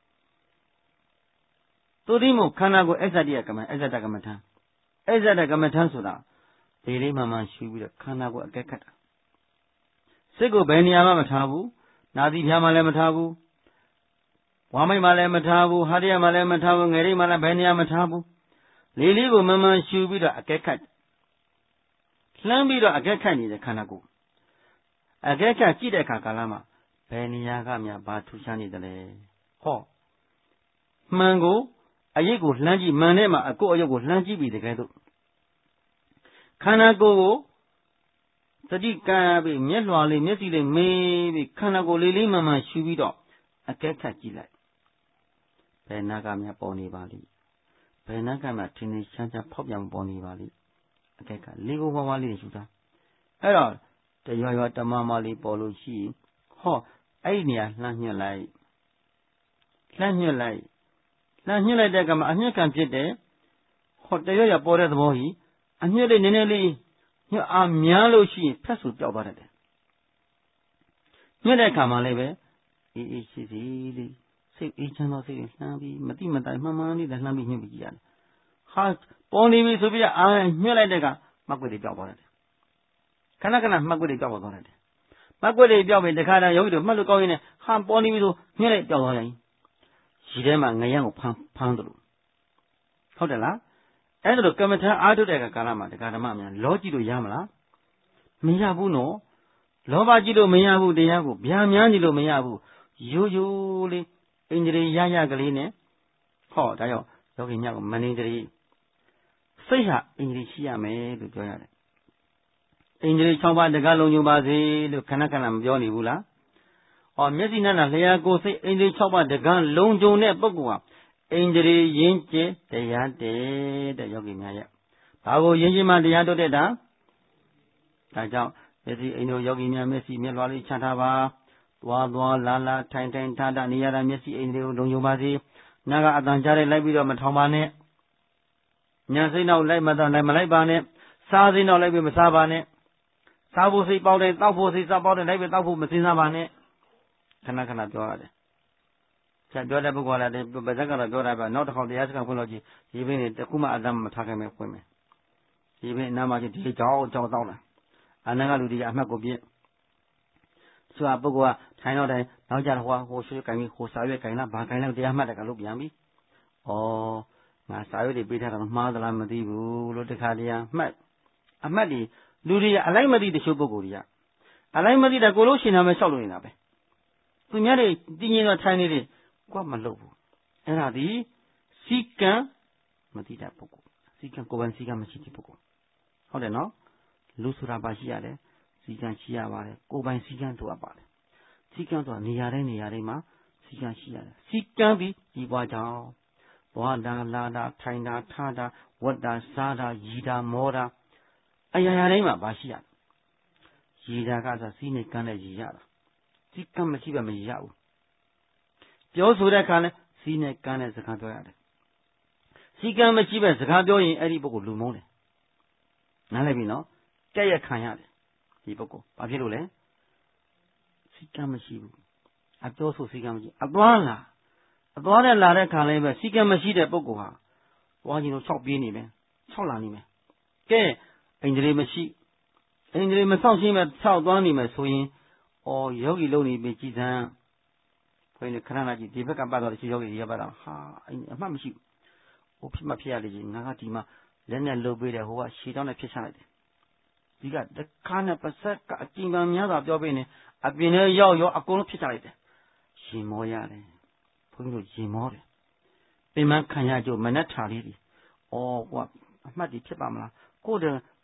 Speaker 1: သူတိမို့ခန္ဓာကိုယ်အစ္ဆတကမ္မအစ္ဆတကမ္မထံအစ္ဆတကမ္မထံဆိုတာဒီလေးမှမှရှုပြီးတော့ခန္ဓာကိုယ်အကဲခတ်တာစိတ်ကိုဘယ်နေရာမှမထားဘူးနာသီဖြာမှလည်းမထားဘူးဝါမိတ်မှလည်းမထားဘူးဟာရရမှလည်းမထားဘူးငယ်လေးမှလည်းဘယ်နေရာမထားဘူးလေးလေးကိုမှမှရှုပြီးတော့အကဲခတ်လှမ်းပြီးတော့အကဲခတ်နေတဲ့ခန္ဓာကိုယ်အကဲခတ်ကြည့်တဲ့အခါကာလမှာဘယ်နေရာကများဘာထူးခြားနေတယ်လဲဟောမှန်ကိုအရေးကိုလှမ်းကြည့်မှန်နဲ့မှအကိုအယုတ်ကိုလှမ်းကြည့်ပြီးတကယ်တော့ခန္ဓာကိုယ်ကိုသတိကံပြီးမျက်လွှာလေးမျက်စိလေးမေးပြီးခန္ဓာကိုယ်လေးလေးမှန်မှန်ရှုပြီးတော့အကဲခတ်ကြည့်လိုက်ဘယ်နာကများပေါ်နေပါလိဘယ်နာကမှထင်းထင်းရှားရှားဖောက်ပြန်ပေါ်နေပါလိအကဲခတ်လေးကိုဝါးဝါးလေးရှုတာအဲ့တော့တရွရွတမမလေးပေါ်လို့ရှိဟောအဲ့ဒီနေရာလှမ်းညှက်လိုက်လှမ်းညှက်လိုက်တဲ့ကမှအညှက်ကံဖြစ်တယ်ဟောတရွရပေါ်တဲ့သဘောကြီးအညှက်လေးနည်းနည်းလေးညှက်အားများလို့ရှိရင်ဖက်ဆူပြောက်သွားတတ်တယ်ညှက်တဲ့အခါမှာလည်းပဲအေးအေးရှိစီလေးစိတ်အေးချမ်းသောစိတ်ကိုလှမ်းပြီးမတိမတိုင်မှန်မှန်လေးလှမ်းပြီးညှက်ပြီးကြည့်ရတယ်ဟာပေါ်နေပြီဆိုပြီးအာညှက်လိုက်တဲ့ကမှတ်ကွက်တွေပြောက်သွားတတ်တယ်ခဏခဏမှတ်ကွက်တွေပြောက်သွားတတ်တယ်မှတ်ကွက်တွေပြောက်ပြီးတခါတည်းယောဂီတို့မှတ်လို့ကောင်းရင်ဟာပေါ်နေပြီဆိုညှက်လိုက်ပြောက်သွားရင်ဒီထဲမှာငရံကိုဖမ်းတယ်လို့ဟုတ်တယ်လားအဲ့ဒါလိုကမ္မထာအားထုတ်တဲ့ကာလမှာတရားဓမ္မများလောကြည့်လို့ရမလားမရဘူးနော်လောဘကြည့်လို့မရဘူးတရားကိုဗျာများကြည့်လို့မရဘူးရိုးရိုးလေးအင်္ဂရိရရကလေးနဲ့ဟောဒါကြောင့်ယောဂီများကမနေတည်းစိတ်ဟာအင်္ဂရိရှိရမယ်လို့ပြောရတယ်အင်္ဂရိ6ပါးတကားလုံးညုံပါစေလို့ခဏခဏမပြောနေဘူးလားဟောမျက်စိနဲ့လျှာကိုယ်စိတ်အင်္ဂရိ6ပါးတကားလုံးကျုံတဲ့ပုဂ္ဂိုလ်ဟာအင်္ဂရိရင်းကျက်တရားတဲ့ယောဂီများရဲ့ဘာကိုရင်းချင်းမှတရားထုတ်တဲ့တာဒါကြောင့်မျက်စိအိမ်တို့ယောဂီများမျက်စိမျက်လွှာလေးချထားပါသွားလာထိုင်ထားနေရတာမျက်စိအိမ်တွေကိုလုံခြုံပါစေနာကအတန်ကြားတဲ့လိုက်ပြီးတော့မထောင်ပါနဲ့ညာစိတ်နောက်လိုက်မလိုက်ပါနဲ့စားစိတ်နောက်လိုက်ပြီးမစားပါနဲ့စားဖို့စိတ်ပေါက်တယ်တောက်ဖို့စိတ်စားပေါက်တယ်လိုက်ပြီးတောက်ဖို့မစဉ်းစားပါနဲ့ခဏခဏပြောရတယ်ဆက်ပြောတဲ့ပုဂ္ဂိုလ်ကလည်းဗဇက်ကတော့ပြောတာပဲနောက်တစ်ခေါက်တရားစကားဖွင့်လို့ကြည့်ဒီဘင်းနေတခုမှအတမ်းမထားခိုင်းမယ်ဖွင့်မယ်ဒီဘင်းအနားမှာဒီကြောက်တောက်လာအနာကလူတွေကအမှတ်ကိုပြည့်ဆိုတာပုဂ္ဂိုလ်ကထိုင်တော့တယ်နောက်ကြတော့ဟိုရွှေကင်ပြီးဟိုစာရွက်ကင်လားဘာကင်လားတရားမှတ်တယ်ကလို့ပြန်ပြီဩငါစာရွက်တွေပေးထားတာမှားသလားမသိဘူးလို့တခါတည်းအမှတ်တွေလူတွေကအလိုက်မသိတချို့ပုဂ္ဂိုလ်တွေကအလိုက်မသိတဲ့ကိုလို့ရှင်နာမဲ့လျှောက်လို့နေတာပဲသူများတွေတည်ငြိမ်တော့ထိုင်နေတယ်ကွာမလုပ်ဘူးအဲ့ဒါဒီစီကံမသိတဲ့ပုဂ္ဂိုလ်စီကံကိုယ်ပိုင်စီကံမရှိတဲ့ပုဂ္ဂိုလ်ဟုတ်တယ်နော်လူဆိုတာပါရှိရတယ်စီကံရှိရပါတယ်ကိုယ်ပိုင်စီကံတို့ပါတယ်စီကံဆိုတာနေရာတိုင်းမှာစီကံရှိရတယ်စီကံပြီးဒီပွားကြောင့်ဘဝတာလာတာထိုင်တာထားတာဝတ်တာစားတာရည်တာမောတာအရာရာတိုင်းမှာပါရှိရတယ်ရည်တာကဆိုစီးနေကန်းနဲ့ရည်ရတာစီကံမရှိပဲမရည်ရဘူးပြောဆိုတဲ့အခါလဲစီးနဲ့ကန်းနဲ့စကားပြောရတယ်စီကံမရှိပဲစကားပြောရင်အဲ့ဒီပုဂ္ဂိုလ်လူမုန်းတယ်နားလည်ပြီနော်ကြက်ရခံရတယ်ဒီပုဂ္ဂိုလ်ဘာဖြစ်လို့လဲစီကံမရှိဘူးအပြောဆိုစီကံမရှိအသွားနဲ့လာတဲ့ခါလဲပဲစီကံမရှိတဲ့ပုဂ္ဂိုလ်ဟာသွားခြင်းလို့၆ပြေးနေမယ်၆လာနေမယ်ကဲအိန္ဒြေမရှိအိန္ဒြေမဆောက်ရှင်းမဲ့၆သွားနေမယ်ဆိုရင်ယောဂီလုံးနေပြီကြည်စမ်းဘယ်နဲ့ခဏနာကြည့်ဒီဘက်ကပတ်တော့ရှိယောဂီရပါတော့ဟာအမှတ်မရှိဘူးဟိုဖြစ်မှဖြစ်ရလေကြီးငါကဒီမှာလက်နဲ့လှုပ်ပေးတယ်ဟိုကရှည်တောင်းနဲ့ဖြစ်ချလိုက်တယ်ဒီကတခါနဲ့ပါဆက်ကအကျဉ်းပန်များစွာပြောပေးနေအပြင်ထဲရောက်ရောအကုန်လုံးဖြစ်ချလိုက်တယ်ရင်မောရတယ်ဘုန်းကြီးတို့ရင်မောတယ်ပင်မခံရကြမနဲ့ထားလေးဒီကွာအမှတ်ဒီဖြစ်ပါမလားကိုယ်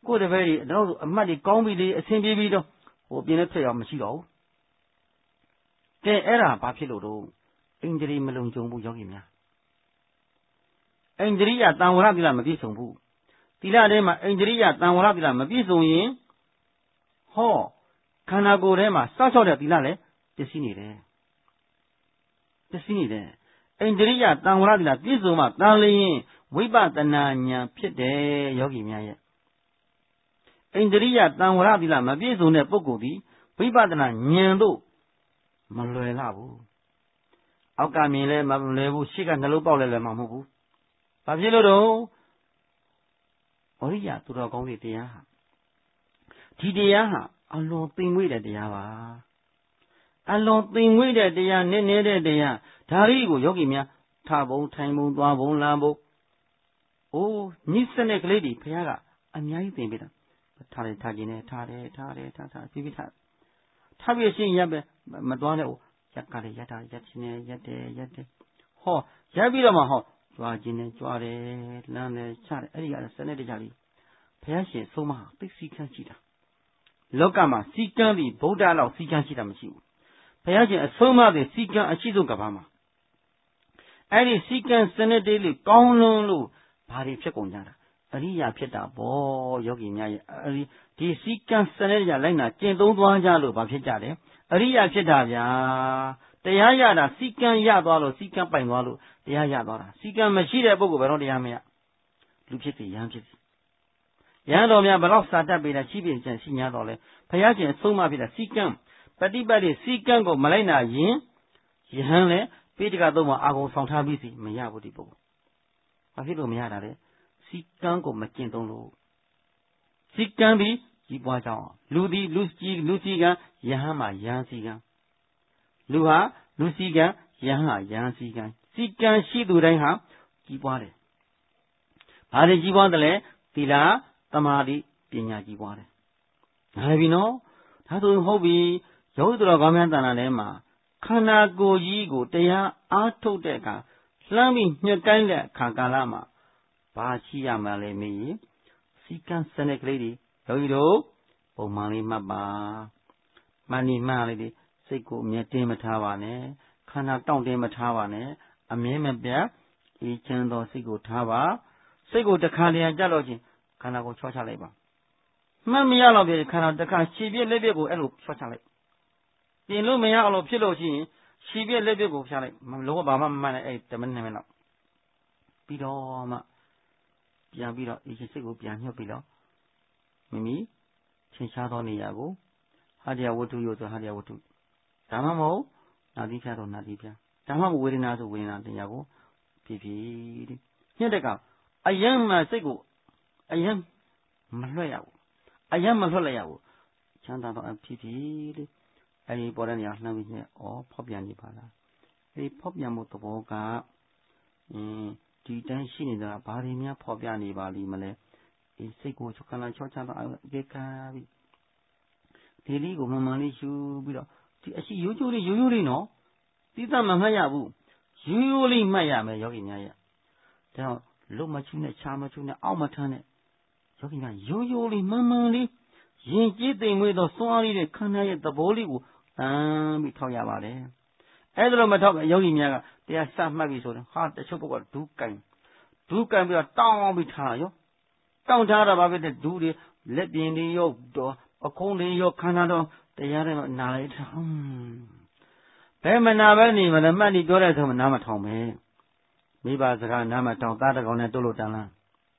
Speaker 1: ကိုယ်တပည့်တွေတော့အမှတ်တွေကောင်းပြီလေအဆင်ပြေပြီတော့ဟိုပြင်းနဲ့ဖြစ်အောင်မရှိတော့ဘူးကဲအဲ့ဒါဘာဖြစ်လို့တော့ဣန္ဒြေမလုံခြုံဘူးယောဂီများဣန္ဒြိယတံဝရသီလမပြည့်စုံဘူးသီလထဲမှာဣန္ဒြိယတံဝရသီလမပြည့်စုံရင်ဟောခန္ဓာကိုယ်ထဲမှာစောက်ရှောက်တဲ့သီလလည်းပျက်စီးနေတယ်ဣန္ဒြိယတံဝရသီလပြည့်စုံမှတန်လျင်ဝိပဿနာဉာဏ်ဖြစ်တယ်ယောဂီများရဲ့ဣန္ဒြိယတံဝရသီလမပြည့်စုံတဲ့ပုဂ္ဂိုလ်သည်ဝိပဿနာဉာဏ်တို့မလွယ်လာဘူးအောက်ကမြင်လဲမလွယ်ဘူးရှေ့ကနှလုံးပေါက်လဲလွယ်မှာမဟုတ်ဘူးဘာဖြစ်လို့တော့အရိယသူတော်ကောင်းတွေတရားဟာဒီတရားဟာအလွန်သိမ်မွေ့တဲ့တရားပါအလွန်သိမ်မွေ့တဲ့တရားနည်းနည်းတဲ့တရားဒါရီကိုယောဂီများထဘုံထိုင်ဘုံသွားဘုံလာဘုံအိုးညစ်စတဲ့ကလေးတွေဘုရားကအများကြီးသင်ပေးတာထားတယ်ထားခြင်းနဲ့ထားတယ်ထားပြပြထားပြရှင်းရပ်ပဲမသွားနဲ့ရက်ကလေးရက်တာရက်ချင်းနဲ့ရက်တယ်ဟောရက်ပြီးတော့မှဟောကြွားခြင်းနဲ့ကြွားတယ်လမ်းနဲ့ချတယ်အဲ့ဒီကစနစ်တကျလေးဘုရားရှင်ဆုံးမသိစီကန်းရှိတာလောကမှာစီကန်းပြီးဗုဒ္ဓလောက်စီကန်းရှိတာမရှိဘူးဘုရားရှင်အဆုံးမတဲ့စီကန်းအရှိဆုံးကဘာမှာအဲ့ဒီစီကန်းစနစ်လေးလေးကောင်းလွန်းလို့ဘာတွေဖြစ်ကုန်ကြတာအရိယာဖြစ်တာပေါ့ယောဂီများရဲ့ဒီစီကံစနစ်ကြလိုက်နာကျင့်သုံးသွားကြလို့ဘာဖြစ်ကြတယ်အရိယာဖြစ်တာဗျာတရားရတာစီကံရသွားလို့စီကံပိုင်သွားလို့တရားရသွားတာစီကံမရှိတဲ့ပုဂ္ဂိုလ်ဘယ်တော့တရားမရလူဖြစ်စီရဟန်းဖြစ်စီရဟန်းတော်များဘယ်တော့စာတတ်ပေတာရှိပြခြင်းရှိညာတော်လဲဘုရားရှင်အဆုံးမဖြစ်တာစီကံပฏิပတ်တိစီကံကိုမလိုက်နာရင်ယဟန်လည်းပိဋကသုံးပါအာကုန်ဆောင်ထားပြီးစီမရဘူးဒီပုဂ္ဂိုလ်ဘာဖြစ်လို့မရတာလဲစီကံကိုမကျင့်သုံးလို့စီကံပြီးကြီးပွားကြအောင်လူသည်လူစီကံယဟန်မှာယဟန်စီကံလူဟာလူစီကံယဟန်ဟာယဟန်စီကံစီကံရှိသူတိုင်းဟာကြီးပွားတယ်ဘာတွေကြီးပွားတယ်လဲသီလသမာဓိပညာကြီးပွားတယ်နားလည်ပြီနော်ဒါဆိုဟုတ်ပြီယောဂီတော်ကောင်းများတဏ္ဍာထဲမှာခန္ဓာကိုယ်ကြီးကိုတရားအားထုတ်တဲ့အခါလှမ်းပြီးညှက်ကိုင်းတဲ့အခါကာလမှာဘာရှိရမှလဲမေးစီကံစနစ်ကလေးတွေယောဂီတို့ပုံမှန်လေးမှတ်ပါမှန်နေမှလေးတွေစိတ်ကိုအမြဲတင်းမထားပါနဲ့ခန္ဓာတောင့်တင်းမထားပါနဲ့အမြဲမပြတ်အေးချမ်းသောစိတ်ကိုထားပါစိတ်ကိုတခါတည်းကြလို့ချင်းခန္ဓာကိုချောချလိုက်ပါမှတ်မရတော့ပြီခန္ဓာတခါခြေပြက်လက်ပြက်ကိုအဲ့လိုချောချလိုက်ပြင်လို့မရအောင်လို့ဖြစ်လို့ရှိရင်ခြေပြက်လက်ပြက်ကိုဖြားလိုက်လုံးဝဘာမှမမှန်နဲ့အဲ့10မိနစ်2မိနစ်လောက်ပြီးတော့မှပြန်ပြီးတော့အေးစိတ်ကိုပြန်ညှပ်ပြီးတော့မိမိထင်ရှားသောနေရာကိုဟာတရားဝတ္ထုရောဆိုဟာတရားဝတ္ထုဒါမှမဟုတ်နာသီဖြာတော့နာသီဖြာဒါမှမဟုတ်ဝေဒနာဆိုဝေဒနာတရားကိုဖြည်းဖြည်းညှက်တဲ့ကအယံမှစိတ်ကိုအယံမလွှဲ့ရဘူးအယံမလွှတ်လိုက်ရဘူးချမ်းသာတော့ဖြည်းဖြည်းလေးအဲဒီပေါ်တဲ့နေရာလှမ်းပြီးညှက်ဖောက်ပြန်နေပါလားအဲဒီဖောက်ပြန်မှုသဘောကဒီတိုင်းရှိနေတာဘာတွေများဖော်ပြနေပါလိမ့်မလဲဒီစိတ်ကိုချောကလာချောချတော့အေးကားပြီးဒီလေးကိုမှန်မှန်လေးယူပြီးတော့ဒီအရှိရိုးရိုးလေးနော်တိသမမှတ်ရဘူးရိုးလေးမှတ်ရမယ်ယောဂီများရဲ့ဒါတော့လုံမချူနဲ့ချာမချူနဲ့အောက်မထမ်းနဲ့ယောဂီများရိုးလေးမှန်မှန်လေးရင်ကျေးသိမ်မွေးသောစွမ်းအားလေးနဲ့ခန္ဓာရဲ့သဘောလေးကိုတန်းပြီးထောက်ရပါတယ်အဲ့ဒါလိုမထောက်ယောဂီများကတရားစမှတ်ပြီဆိုရင်ဟာတချို့ပုဂ္ဂိုလ်ဒုကင်ပြီးတော့တောင်းပြီးထားရောတောင်းထားတာဘာဖြစ်တဲ့ဒူးတွေလက်ပြင်တွေရောအခုံးတွေရောခန္ဓာတော့တရားတွေနာလိုက်တာဘယ်မနာပဲနေမလဲမှတ်နေပြောတဲ့ဆိုမှနားမထောင်ပဲမိဘစကားနားမထောင်သားတကောင်နဲ့တို့လို့တန်လား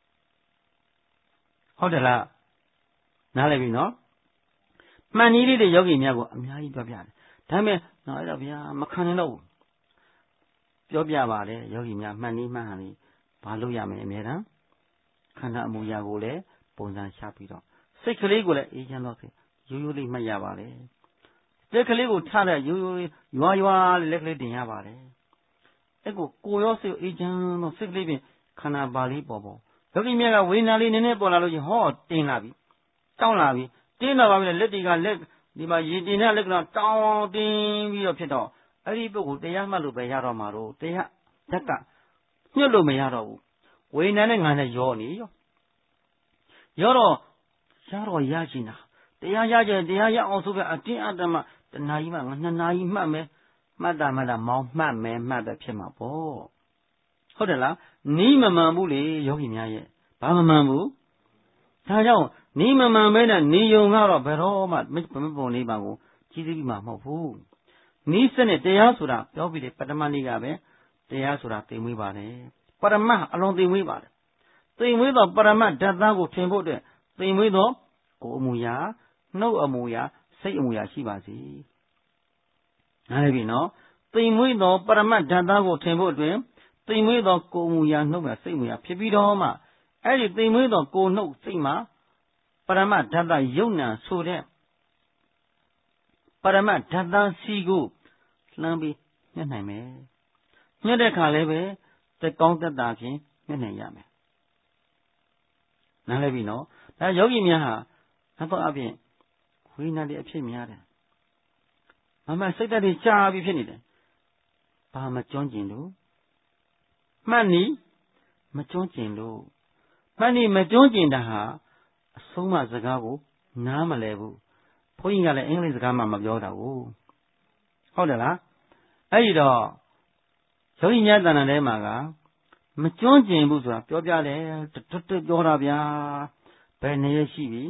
Speaker 1: ဟုတ်တယ်လားနားလည်ပြီနော်မှန်နည်းလေးတွေယောဂီများကိုအများကြီးပြောပြတယ်ဒါပေမဲ့နော်အဲ့တော့ဗျာမခံနိုင်တော့ဘူးပြောပြပါတယ်ယောဂီများမှန်နည်းမှန်ဟန်လေးဘာလို့ရမလဲအများတန်းခန္ဓာအမူအရာကိုလည်းပုံစံရှာပြီးတော့စိတ်ကလေးကိုလည်းအေးချမ်းတော့ရိုးရိုးလေးမှတ်ရပါတယ်လက်ကလေးကိုထားတဲ့ရိုးရိုးရွာလေးလက်ကလေးတင်ရပါတယ်အဲ့ကိုရောစိတ်အေးချမ်းတော့စိတ်ကလေးပြင်ခန္ဓာပါလေးပေါ်ယောဂီများကဝေဒနာလေးနည်းနည်းပေါ်လာလို့ချင်းဟောတင်းလာပြီတောင်းလာပြီတင်းတော့ပါပြီလက်တွေကလက်ဒီမှာရေတင်တဲ့လက်ကတောင်းတင်းပြီးတော့ဖြစ်တော့အဲ့ဒီပုဂ္ဂိုလ်တရားမှတ်လို့ပဲရတော့မှာတော့တရားဓာတ်ကညှို့လို့မရတော့ဘူးဝေဒနာနဲ့ငါနဲ့ရောနေရောတော့တော့ရချင်တာတရားရကြတရားရအောင်ဆိုပြအတင်းအဓမ္မတနာကြီးမှ2နာရီမှတ်မယ်မှတ်တာမောင်းမှတ်မယ်မှတ်ပဲဖြစ်မှာပေါ့ဟုတ်တယ်လားနီးမမှန်ဘူးလေယောဂီများရဲ့ဘာမမှန်ဘူးဒါကြောင့်နီးမမှန်ပဲနဲ့နေယုံကတော့ဘယ်တော့မှမပုံလေးပါကိုကြီးသေးပြီးမှမဟုတ်ဘူးနီးစနဲ့တရားဆိုတာပြောပြီးတယ်ပထမနေ့ကပဲတရားဆိုတာသိမွေးပါတယ်ပရမတ်အလုံးသိမွေးပါတယ်သိမွေးသောပရမတ်ဓာတ်သားကိုထင်ဖို့အတွက်သိမွေးသောကိုယ်အမူအရာနှုတ်အမူအရာစိတ်အမူအရာရှိပါစေနားလည်ပြီနော်သိမွေးသောပရမတ်ဓာတ်သားကိုထင်ဖို့အတွက်သိမွေးသောကိုယ်အမူအရာနှုတ်မှာစိတ်အမူအရာဖြစ်ပြီးတော့မှအဲ့ဒီသိမွေးသောကိုယ်နှုတ်စိတ်မှာပရမတ်ဓာတ်သားယုံနာဆိုတဲ့ပရမတ်ဓာတ်သားစီကိုလှမ်းပြီးညှက်နိုင်မယ်ညှက်တဲ့ခါလည်းပဲတက်ကောင်းတက်တာဖြင့်ညှက်နိုင်ရမယ်နားလည်ပြီနော်ဒါယောဂီများဟာအတော့အပြင်ဝိညာဉ်တွေအဖြစ်များတယ်မမစိတ်ဓာတ်တွေကြာပြီးဖြစ်နေတယ်ဘာမကျွမ်းကျင်လို့မှတ်နီမကျွမ်းကျင်လို့မှတ်နီမကျွမ်းကျင်တာဟာအဆုံးမစကားကိုနားမလဲဘူးဘုန်းကြီးကလည်းအင်္ဂလိပ်စကားမှမပြောတာဘူးဟုတ်တယ်လားအဲ့ဒီတော့ယောဂီများတဏ္ဍာထဲမှာကမကျွမ်းကျင်ဘူးဆိုတာပြောပြတယ်တွတ်ပြောတာဗျာဘယ်နေရရှိပြီ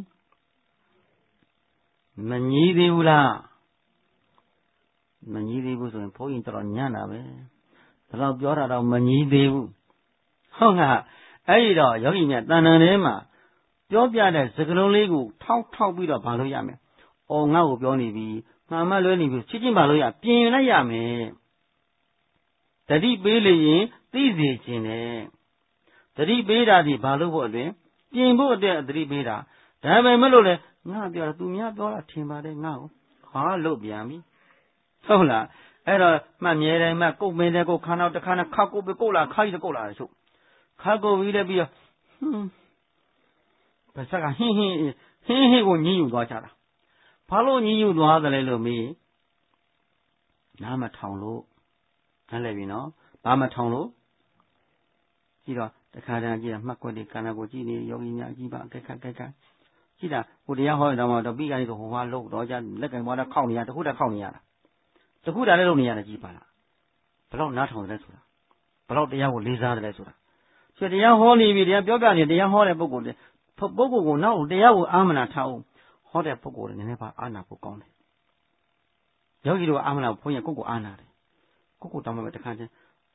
Speaker 1: မညီသေးဘူးလားမညီသေးဘူးဆိုရင်ဘုန်းကြီးတော်ညံ့တာပဲဒါတော့ပြောတာတော့မညီသေးဘူးဟုတ်လားအဲ့ဒီတော့ယောဂီများတဏ္ဍာထဲမှာပြောပြတဲ့စကားလုံးလေးကိုထောက်ပြီးတော့ဗာလို့ရမယ်။အော်ငါ့ကိုပြောနေပြီငါမှလွဲနေပြီချင်းဗာလို့ရပြင်လိုက်ရမယ်။တတိပေးလေရင်သိစေခြင်းနဲ့တတိပေးတာဒီဗာလို့ဖို့အတွင်ပြင်ဖို့အတွက်တတိပေးတာဒါပေမဲ့လို့လေငါပြောတာသူများပြောတာထင်ပါတယ်ငါ့ကိုဟာလို့ပြန်ပြီဟုတ်လားအဲ့တော့မှတ်မြဲတယ်မှကုတ်မင်းတဲ့ကုတ်ခါနောက်တစ်ခါနဲ့ခါကုတ်ပြီးကုတ်လာခါကြီးကုတ်လာတယ်ချုပ်ခါကုတ်ပြီးလည်းပြီးတော့ပါစကဟင်းကိုညှဉ်းယူသွားကြတာဘာလို့ညှဉ်းယူသွားတယ်လဲလို့မေးနားမထောင်လို့နားလည်ပြီနော်ဘာမထောင်လို့ကြည့်တော့တခါတည်းကြည့်တာမှတ်ကွက်တွေကန္နာကိုကြည့်နေယောဂီများကြည့်ပါကြည့်တာဟိုတရားဟောရင်တော့ပြီးကနေဆိုဟိုဟာလို့တော့ကြလက်ကင်ပေါ်တော့ခောက်နေရတခုတည်းခောက်နေရတာတခုတည်းလည်းလုပ်နေရတယ်ကြည့်ပါလားဘယ်တော့နားထောင်တယ်ဆိုတာဘယ်တော့တရားကိုလေးစားတယ်လဲဆိုတာဆိုတရားဟောနေပြီတရားပြောပြနေတရားဟောတဲ့ပုဂ္ဂိုလ်ကိုနောက်တရားကိုအာမနာထားအောင်ဟောတဲ့ပုဂ္ဂိုလ်တွေနည်းနည်းပါအာနာဖို့ကောင်းတယ်ယောဂီတို့အာမနာဘုန်းကြီးကိုယ့်ကိုအာနာတယ်ကိုယ့်ကိုတောင်းမှပဲတခါချင်း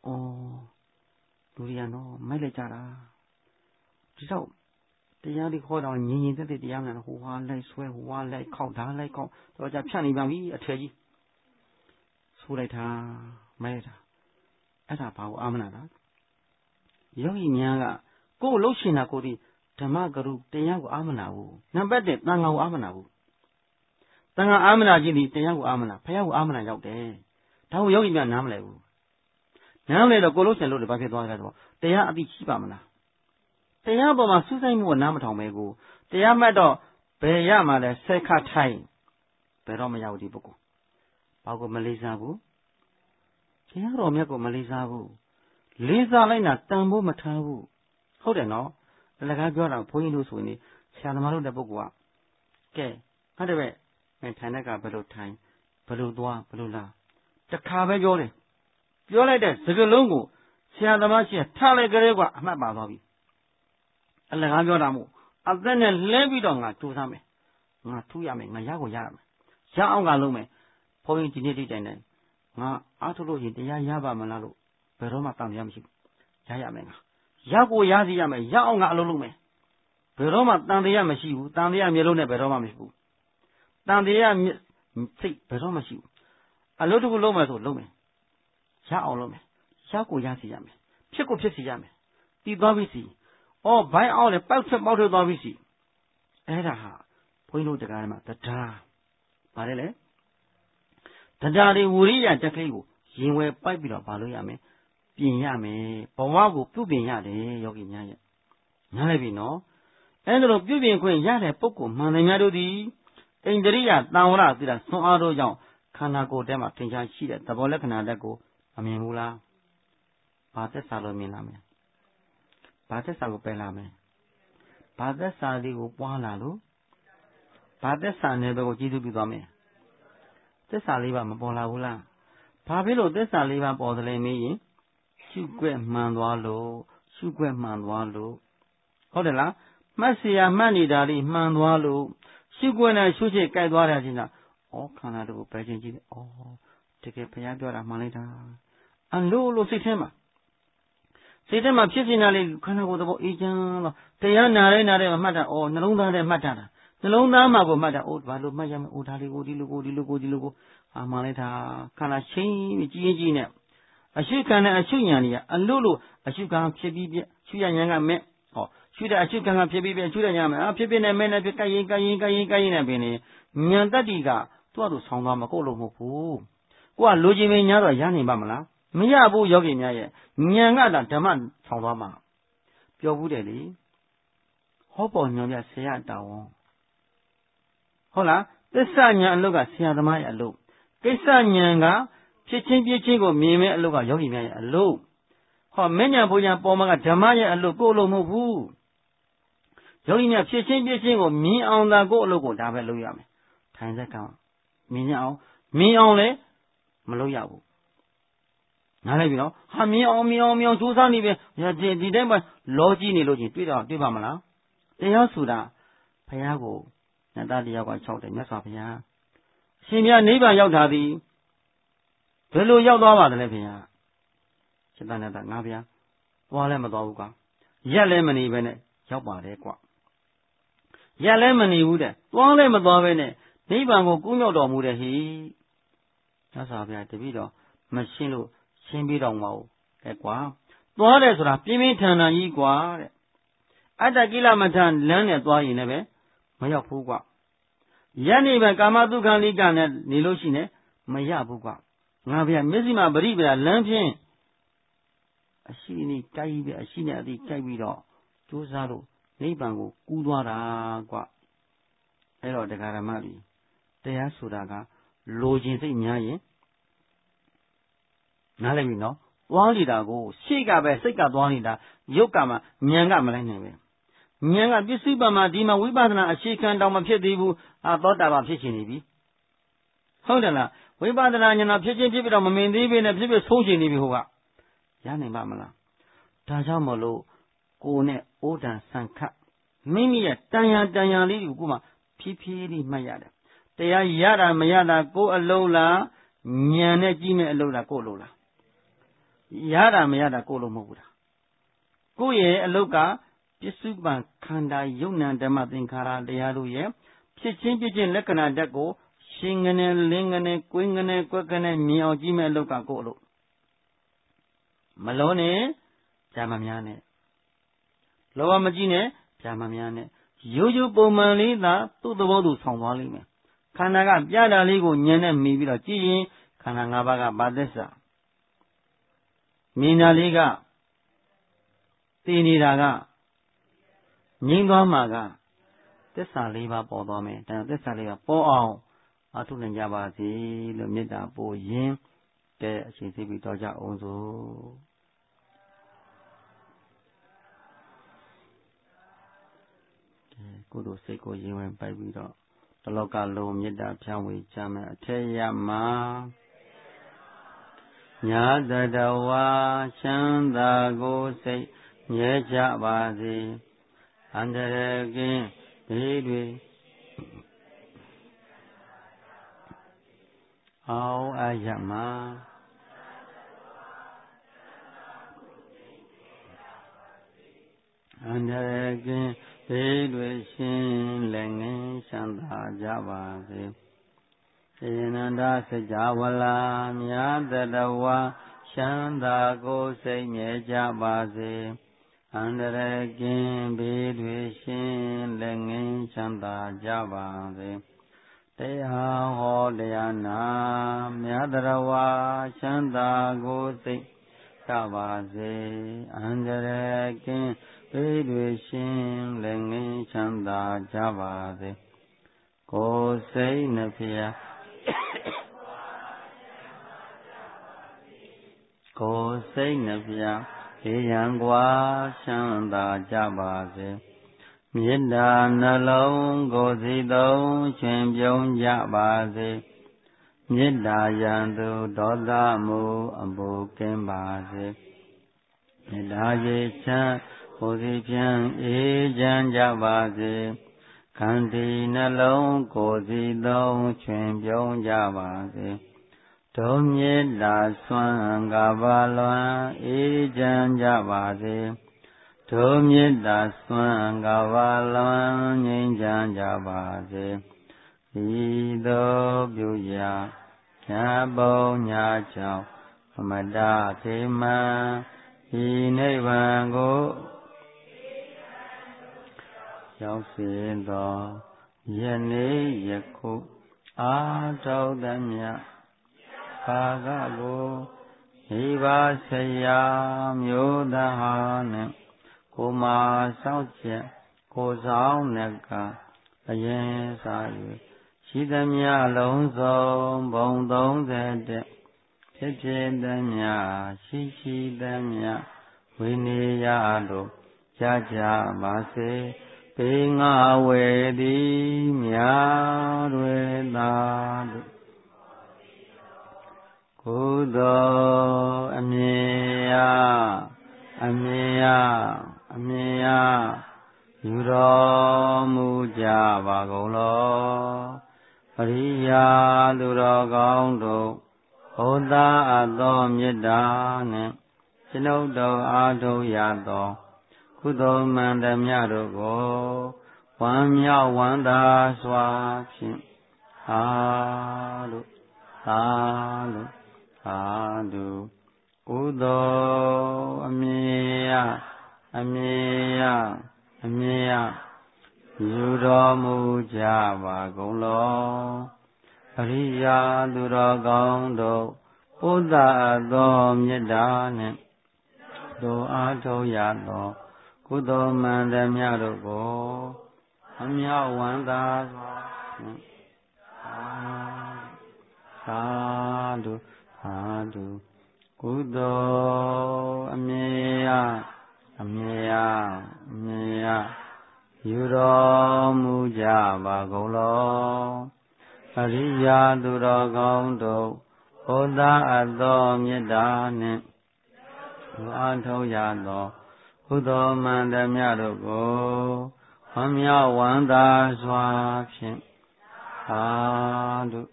Speaker 1: လူရနော်မိုက်လိုက်ကြတာဒီတော့တရားလေးခေါ်တော့ညင်တဲ့တရားများဟိုဟာလိုက်ဆွဲဟိုဟာလိုက်ခောက်ဓာတ်လိုက်ခောက်တော့ကြဖြန့်နေပါပြီအထယ်ကြီးဆိုလိုက်တာမိုက်လိုက်တာအဲ့ဒါဘာကိုအာမနာလားယောဂီများကကိုယ်လှုပ်ရှင်တာကိုဒီဓမ္မဂရုတရားကိုအာမနာဘူးနံပါတ်1တန်ခါကိုအာမနာဘူးတန်ခါအာမနာခြင်းဒီတရားကိုအာမနာဘုရားကိုအာမနာရောက်တယ်ဒါကိုယောဂီများနားမလဲဘူးနားမလဲတော့ကိုယ်လှုပ်ရှင်လို့ဘာဖြစ်သွားလဲဆိုတော့တရားအတိရှိပါမလားတရားပေါ်မှာစူးစိုက်မှုကနားမထောင်ပဲကိုတရားမှတ်တော့ဘယ်ရမှာလဲဆက်ခထိုင်ဘယ်တော့မရောက်ဒီပုဂ္ဂိုလ်ဘာကိုမလေးစားဘူးတရားတော်မြတ်ကိုမလေးစားဘူးလေးစားလိုက်တာတန်ဖို့မထားဘူးဟုတ်တယ်နော်အလကားပြောတာဘုန်းကြီးတို့ဆိုရင်ဆရာသမားတို့တဲ့ပုဂ္ဂိုလ်ကကဲငါတပည့်ထိုင်တဲ့ကဘယ်လိုထိုင်ဘယ်လိုသွားဘယ်လိုလာတခါပဲပြောတယ်ပြောလိုက်တဲ့စကားလုံးကိုဆရာသမားရှင်ထားလိုက်ကြဲကအမှတ်ပါသွားပြီအလကားပြောတာမို့အသက်နဲ့လဲပြီးတော့ငါကြိုးစားမယ်ငါထူးရမယ်ငါရကိုရရမယ်ရအောင်ကလုံးမယ်ဘုန်းကြီးဒီနေ့တိတိုင်တိုင်ငါအားထုတ်လို့ရင်တရားရပါမလားလို့ဘယ်တော့မှတန်တရားမရှိဘူးရရမယ်ငါရကိုရစီရမယ်ရအောင်ငါအလုပ်လုပ်မယ်ဘယ်တော့မှတန်တရားမရှိဘူးတန်တရားမျိုးလုံးနဲ့ဘယ်တော့မှမရှိဘူးတန်တရားစိတ်ဘယ်တော့မှမရှိဘူးအလုပ်တစ်ခုလုပ်မယ်ဆိုလုပ်မယ်ရအောင်လုပ်မယ်ရကိုရစီရမယ်ဖြစ်ကိုဖြစ်စီရမယ်တည်သွားပြီစီဘိုင်းအောင်လေပေါက်ထွက်သွားပြီစီအဲ့ဒါဟာဘုန်းကြီးတို့တရားထဲမှာတရားပါတယ်လေတရားတွေဝိရိယတက်ကလေးကိုရင်ဝယ်ပိုက်ပြီးတော့မလုပ်ရမယ်ပြင်ရမယ်ဘဝကိုပြုပြင်ရတယ်ယောဂီများရဲ့နားလည်ပြီနော်အဲ့ဒါလိုပြုပြင်ခွင့်ရတဲ့ပုဂ္ဂိုလ်မှန်တယ်များတို့သည်ဣန္ဒြိယတံဝရသီလဆွမ်းအားတို့ကြောင့်ခန္ဓာကိုယ်ထဲမှာထင်ရှားရှိတဲ့သဘောလက္ခဏာတက်ကိုမမြင်ဘူးလားဘာသက်စာလို့မြင်လာမယ်ဘာသက်စာကိုပယ်လာမယ်ဘာသက်စာလေးကိုပွားလာလို့ဘာသက်စာနယ်ဘက်ကိုကျေးဇူးပြုသွားမယ်သက်စာလေးပါမပေါ်လာဘူးလားဘာဖြစ်လို့သက်စာလေးပါပေါ်တယ်လဲမေးရင်ရှုွက်မှန်သွားလို့ဟုတ်တယ်လားမှတ်เสียမှတ်နေတာလေးမှန်သွားလို့ရှုွက်နဲ့ရှုချစ်ကြိုက်သွားတယ်ချင်းကခန္ဓာတို့ကိုပဲချင်းကြည့်တယ်တကယ်ဘုရားပြောတာမှန်လိုက်တာအလို့စိတ်ထဲမှာဖြစ်နေတာလေးခန္ဓာကိုယ်သဘောအေးချမ်းတော့တရားနာတဲ့မှတ်တာနှလုံးသားထဲမှတ်တာနှလုံးသားမှာကိုမှတ်တာဘာလို့မှတ်ရမလဲဒါလေးကိုဒီလိုကိုမှန်လိုက်တာခန္ဓာချင်းကြီးကြီးနဲ့အရှုခံနဲ့အရှုဉာဏ်ကြီးကအလို့အရှုခံဖြစ်ပြီးပြရှုရဉာဏ်ကမဲ့ရှုတဲ့အရှုခံကဖြစ်ပြီးပြရှုတဲ့ဉာဏ်မဲ့ဖြစ်နဲ့မဲ့နဲ့ဖြစ်ကိုက်ရင်နဲ့ပင်ဉာဏ်တတ္တိကသူ့အတူဆောင်းသွားမှာကိုယ်လို့မဟုတ်ဘူးကိုကလိုချင်ပင်ညာတော့ရနိုင်ပါမလားမရဘူးယောဂီများရဲ့ဉာဏ်ကဓမ္မဆောင်သွားမှာပြောဘူးတယ်လေဟောပေါ်ညွန်ပြဆရာတောင်းဟုတ်လားသစ္စာဉာဏ်အလုပ်ကဆရာသမားရဲ့အလုပ်ကိစ္စဉာဏ်ကဖြစ်ချင်းပြချင်းကိုမြင်မဲ့အလုပ်ကယောဂီများရဲ့အလုပ်မဉ္ဇဉ်ဘုရားပေါ်မှာကဓမ္မရဲ့အလုပ်ကိုယ်လို့မဟုတ်ဘူးယောဂီများဖြစ်ချင်းပြချင်းကိုမြင်အောင်သာကိုယ်အလုပ်ကိုဒါပဲလုပ်ရမယ်ထိုင်သက်ကမြင်အောင်လည်းမလုပ်ရဘူးနားလိုက်ပြီနော်မြင်အောင်ကြိုးစားနေပြီဒီတိုင်းမှာလောကြီးနေလို့ချင်းတွေ့ပါမလားတရားဆိုတာဘုရားကိုနတ်သားတယောက်က၆တယ်မြတ်စွာဘုရားအရှင်ဘုရားနိဗ္ဗာန်ရောက်တာသည်ဘယ်လိုရောက်သွားပါသလဲဘုရားစိတ္တနတ္တငါဘုရားသွားလည်းမသွားဘူးကွာရက်လည်းမနေပဲနဲ့ရောက်ပါတယ်ကွာရက်လည်းမနေဘူးတဲ့သွားလည်းမသွားပဲနဲ့နိဗ္ဗာန်ကိုကူးမြောက်တော်မူတဲ့ဟိမြတ်စွာဘုရားတပည့်တော်မရှင်းလို့ရှင်းပြီးတော့မဟုတ်ကွာသွားတယ်ဆိုတာပြင်းပြင်းထန်ထန်ကြီးကွာတဲ့အတ္တကိလမထလမ်းနဲ့သွားရင်လည်းပဲမရောက်ဘူးကွာရက်နေပဲကာမတုခံလိကနဲ့နေလို့ရှိနေမရဘူးကွာငါဘုရားမျက်စိမှာပရိပဒလမ်းဖြင့်အရှိနေကြိုက်ပြီးအရှိနဲ့အတိကြိုက်ပြီးတော့ကြိုးစားလို့နိဗ္ဗာန်ကိုကူးသွားတာကွာအဲ့တော့တရားဓမ္မတွေတရားဆိုတာကလိုချင်စိတ်များရင်နားလည်ပြီနော်သွားနေတာကိုရှေ့ကပဲစိတ်ကသွားနေတာရုပ်ကမှဉာဏ်ကမလိုက်နိုင်ပဲဉာဏ်ကပစ္စည်းပါမှာဒီမှာဝိပဿနာအခြေခံတောင်မဖြစ်သေးဘူးသောတာပန်ဖြစ်ချင်နေပြီဟုတ်တယ်လားဝိပဿနာဉာဏ်ဖြစ်ချင်းဖြစ်ပြီးတော့မမြင်သေးပဲနဲ့ဖြစ်ဆုံးချင်နေပြီဟိုကရနိုင်ပါမလားဒါကြောင့်မလို့ကိုယ်နဲ့အိုးတန်ဆန်ခတ်မိမိရဲ့တန်ရာလေးကိုကိုယ်မှဖြည်းဖြည်းလေးမှတ်ရတယ်တရားရတာမရတာကိုယ်အလုံးလားဉာဏ်နဲ့ကြည့်မဲ့အလုံးလားကိုယ်အလုံးလားရတာမရတာကိုယ်လုံးမဟုတ်ဘူးလားကိုယ့်ရဲ့အလုတ်ကပစ္စုပန်ခန္ဓာယုံ nant ဓမ္မသင်္ခါရတရားတို့ရဲ့ဖြစ်ချင်းလက္ခဏာဓာတ်ကိုရှင်ငနဲ့လင်းငနဲ့ကွင်းငနဲ့ကွက်ကနဲ့မြင်အောင်ကြည့်မဲ့အလုတ်ကကိုယ်အလုတ်မလုံးနဲ့ကြာမများနဲ့လောဘမကြည့်နဲ့ကြာမများနဲ့ရိုးပုံမှန်လေးသာသူ့သဘောသူဆောင်သွားလိမ့်မယ်ခန္ဓာကပြတာလေးကိုဉာဏ်နဲ့မြင်ပြီးတော့ကြည့်ရင်ခန္ဓာ၅ပါးကဘာသစ္စာမြင်တာလေးကသိနေတာကငြိမ်းသွားမှာကသစ္စာလေးပါးပေါ်သွားမယ်ဒါသစ္စာလေးပါးပေါ်အောင်အထုနိုင်ကြပါစေလို့မေတ္တာပို့ရင်းတဲ့အချိန်သိပြီးတော့ကြအောင်စို့ကုသိုလ်စိတ်ကိုရင်ဝင်ပိုက်ပြီးတော့တလောကလုံးမေတ္တာဖြန့်ဝေကြမယ်အထက်ရမှာညာတတဝါချမ်းသာကိုစိတ်မြဲကြပါစေအန္တရာယ်ကင်းဘေးတွေအောင်အယမအန္တရာယ်ကင်းဘေးတွေရှင်းလည်းငင်းချမ်းသာကြပါစေသေနန္ဒစကြဝဠာမြတ်တဝါချမ်းသာကိုစိတ်မြဲကြပါစေအန္တရာယ်ကင်းဘေးတွေရှင်းလည်းငင်းချမ်းသာကြပါစေတရားဟောတရားနာမြတ်တဝါချမ်းသာကိုစိတ်ကြပါစေအန္တရာယ်ကင်းဘေးတွေရှင်းလည်းငင်းချမ်းသာကြပါစေကိုယ်စိတ်နှဖျားကိုယ်စိတ်နှဖျားေရန်กว่าချမ်းသာကြပါစေမေတ္တာနှလုံးကိုယ်စီသုံးရှင်ပြုံးကြပါစေမေတ္တာရန်သူဒေါသမှုအမှုကင်းပါစေမေတ္တာရေချမ်းကိုယ်စီဖြင့်အေးချမ်းကြပါစေခန္တီနှလုံးကိုယ်စီသုံးရှင်ပြုံးကြပါစေဒုမေတ္တာစွမ်းကဘာလွန်အေးချမ်းကြပါစေဒုမေတ္တာစွမ်းကဘာလွန်ငြိမ်းချမ်းကြပါစေဤသို့ပြုရာညာပုံညာကြောင့်အမတခေမံဤနိဗ္ဗာန်ကိုရောက်စေသောယနေ့ယခုအာထောက်သမျှဘာကကိုဤပါဆရာမျိုးသားဟာနှင့်ကိုမာဆောက်ချက်ကိုဆောင်နှက်ကအရင်စား၍ရှိသမျှလုံးစုံဘုံ30ဖြစ်ဖြစ်သမျှရှိသမျှဝိနည်းရတို့ကြာကြပါစေပေငါဝေသည်များတွေသာတို့ကုသိုလ်အမြင်ရယူတော်မူကြပါကုန်လောပရိယာသူတော်ကောင်းတို့ဟောသာအပ်သောမေတ္တာနှင့်ကျွန်ုပ်တို့အားထုတ်ရသောကုသိုလ်မှန်သမျှတို့ကိုဝမ်းမြောက်ဝမ်းသာစွာဖြင့်သာဓုကုသိုလ်အမြင်ရယူတော်မူကြပါကုန်လောပရိယာသူတော်ကောင်းတို့ဥဒ္ဒသောမေတ္တာနှင့်တို့အားထုတ်ရသောကုသိုလ်မှန်သမျှတို့ကိုအမြောက်ဝမ်းသာစွာသာဓုကုသိုလ်အမြင်ရယူတော်မူကြပါကုန်လောပရိယာသူတော်ကောင်းတို့ဟောသာအပ်သောမေတ္တာနှင့်အားထုတ်ရသောကုသိုလ်မှန်သမျှတို့ကိုဝမ်းမြောက်ဝမ်းသာစွာဖြင့်သာဓု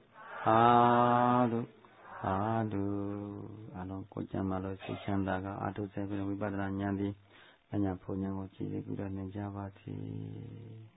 Speaker 1: အလုံးကိုယ်ကြံပါလို့စိတ်ချမ်းသာကအာထုစေပြီးဝိပဿနာဉာဏ်သည်အညာဖို့ဉာဏ်ကိုကြည်ပြီးတော့နေကြပါစေ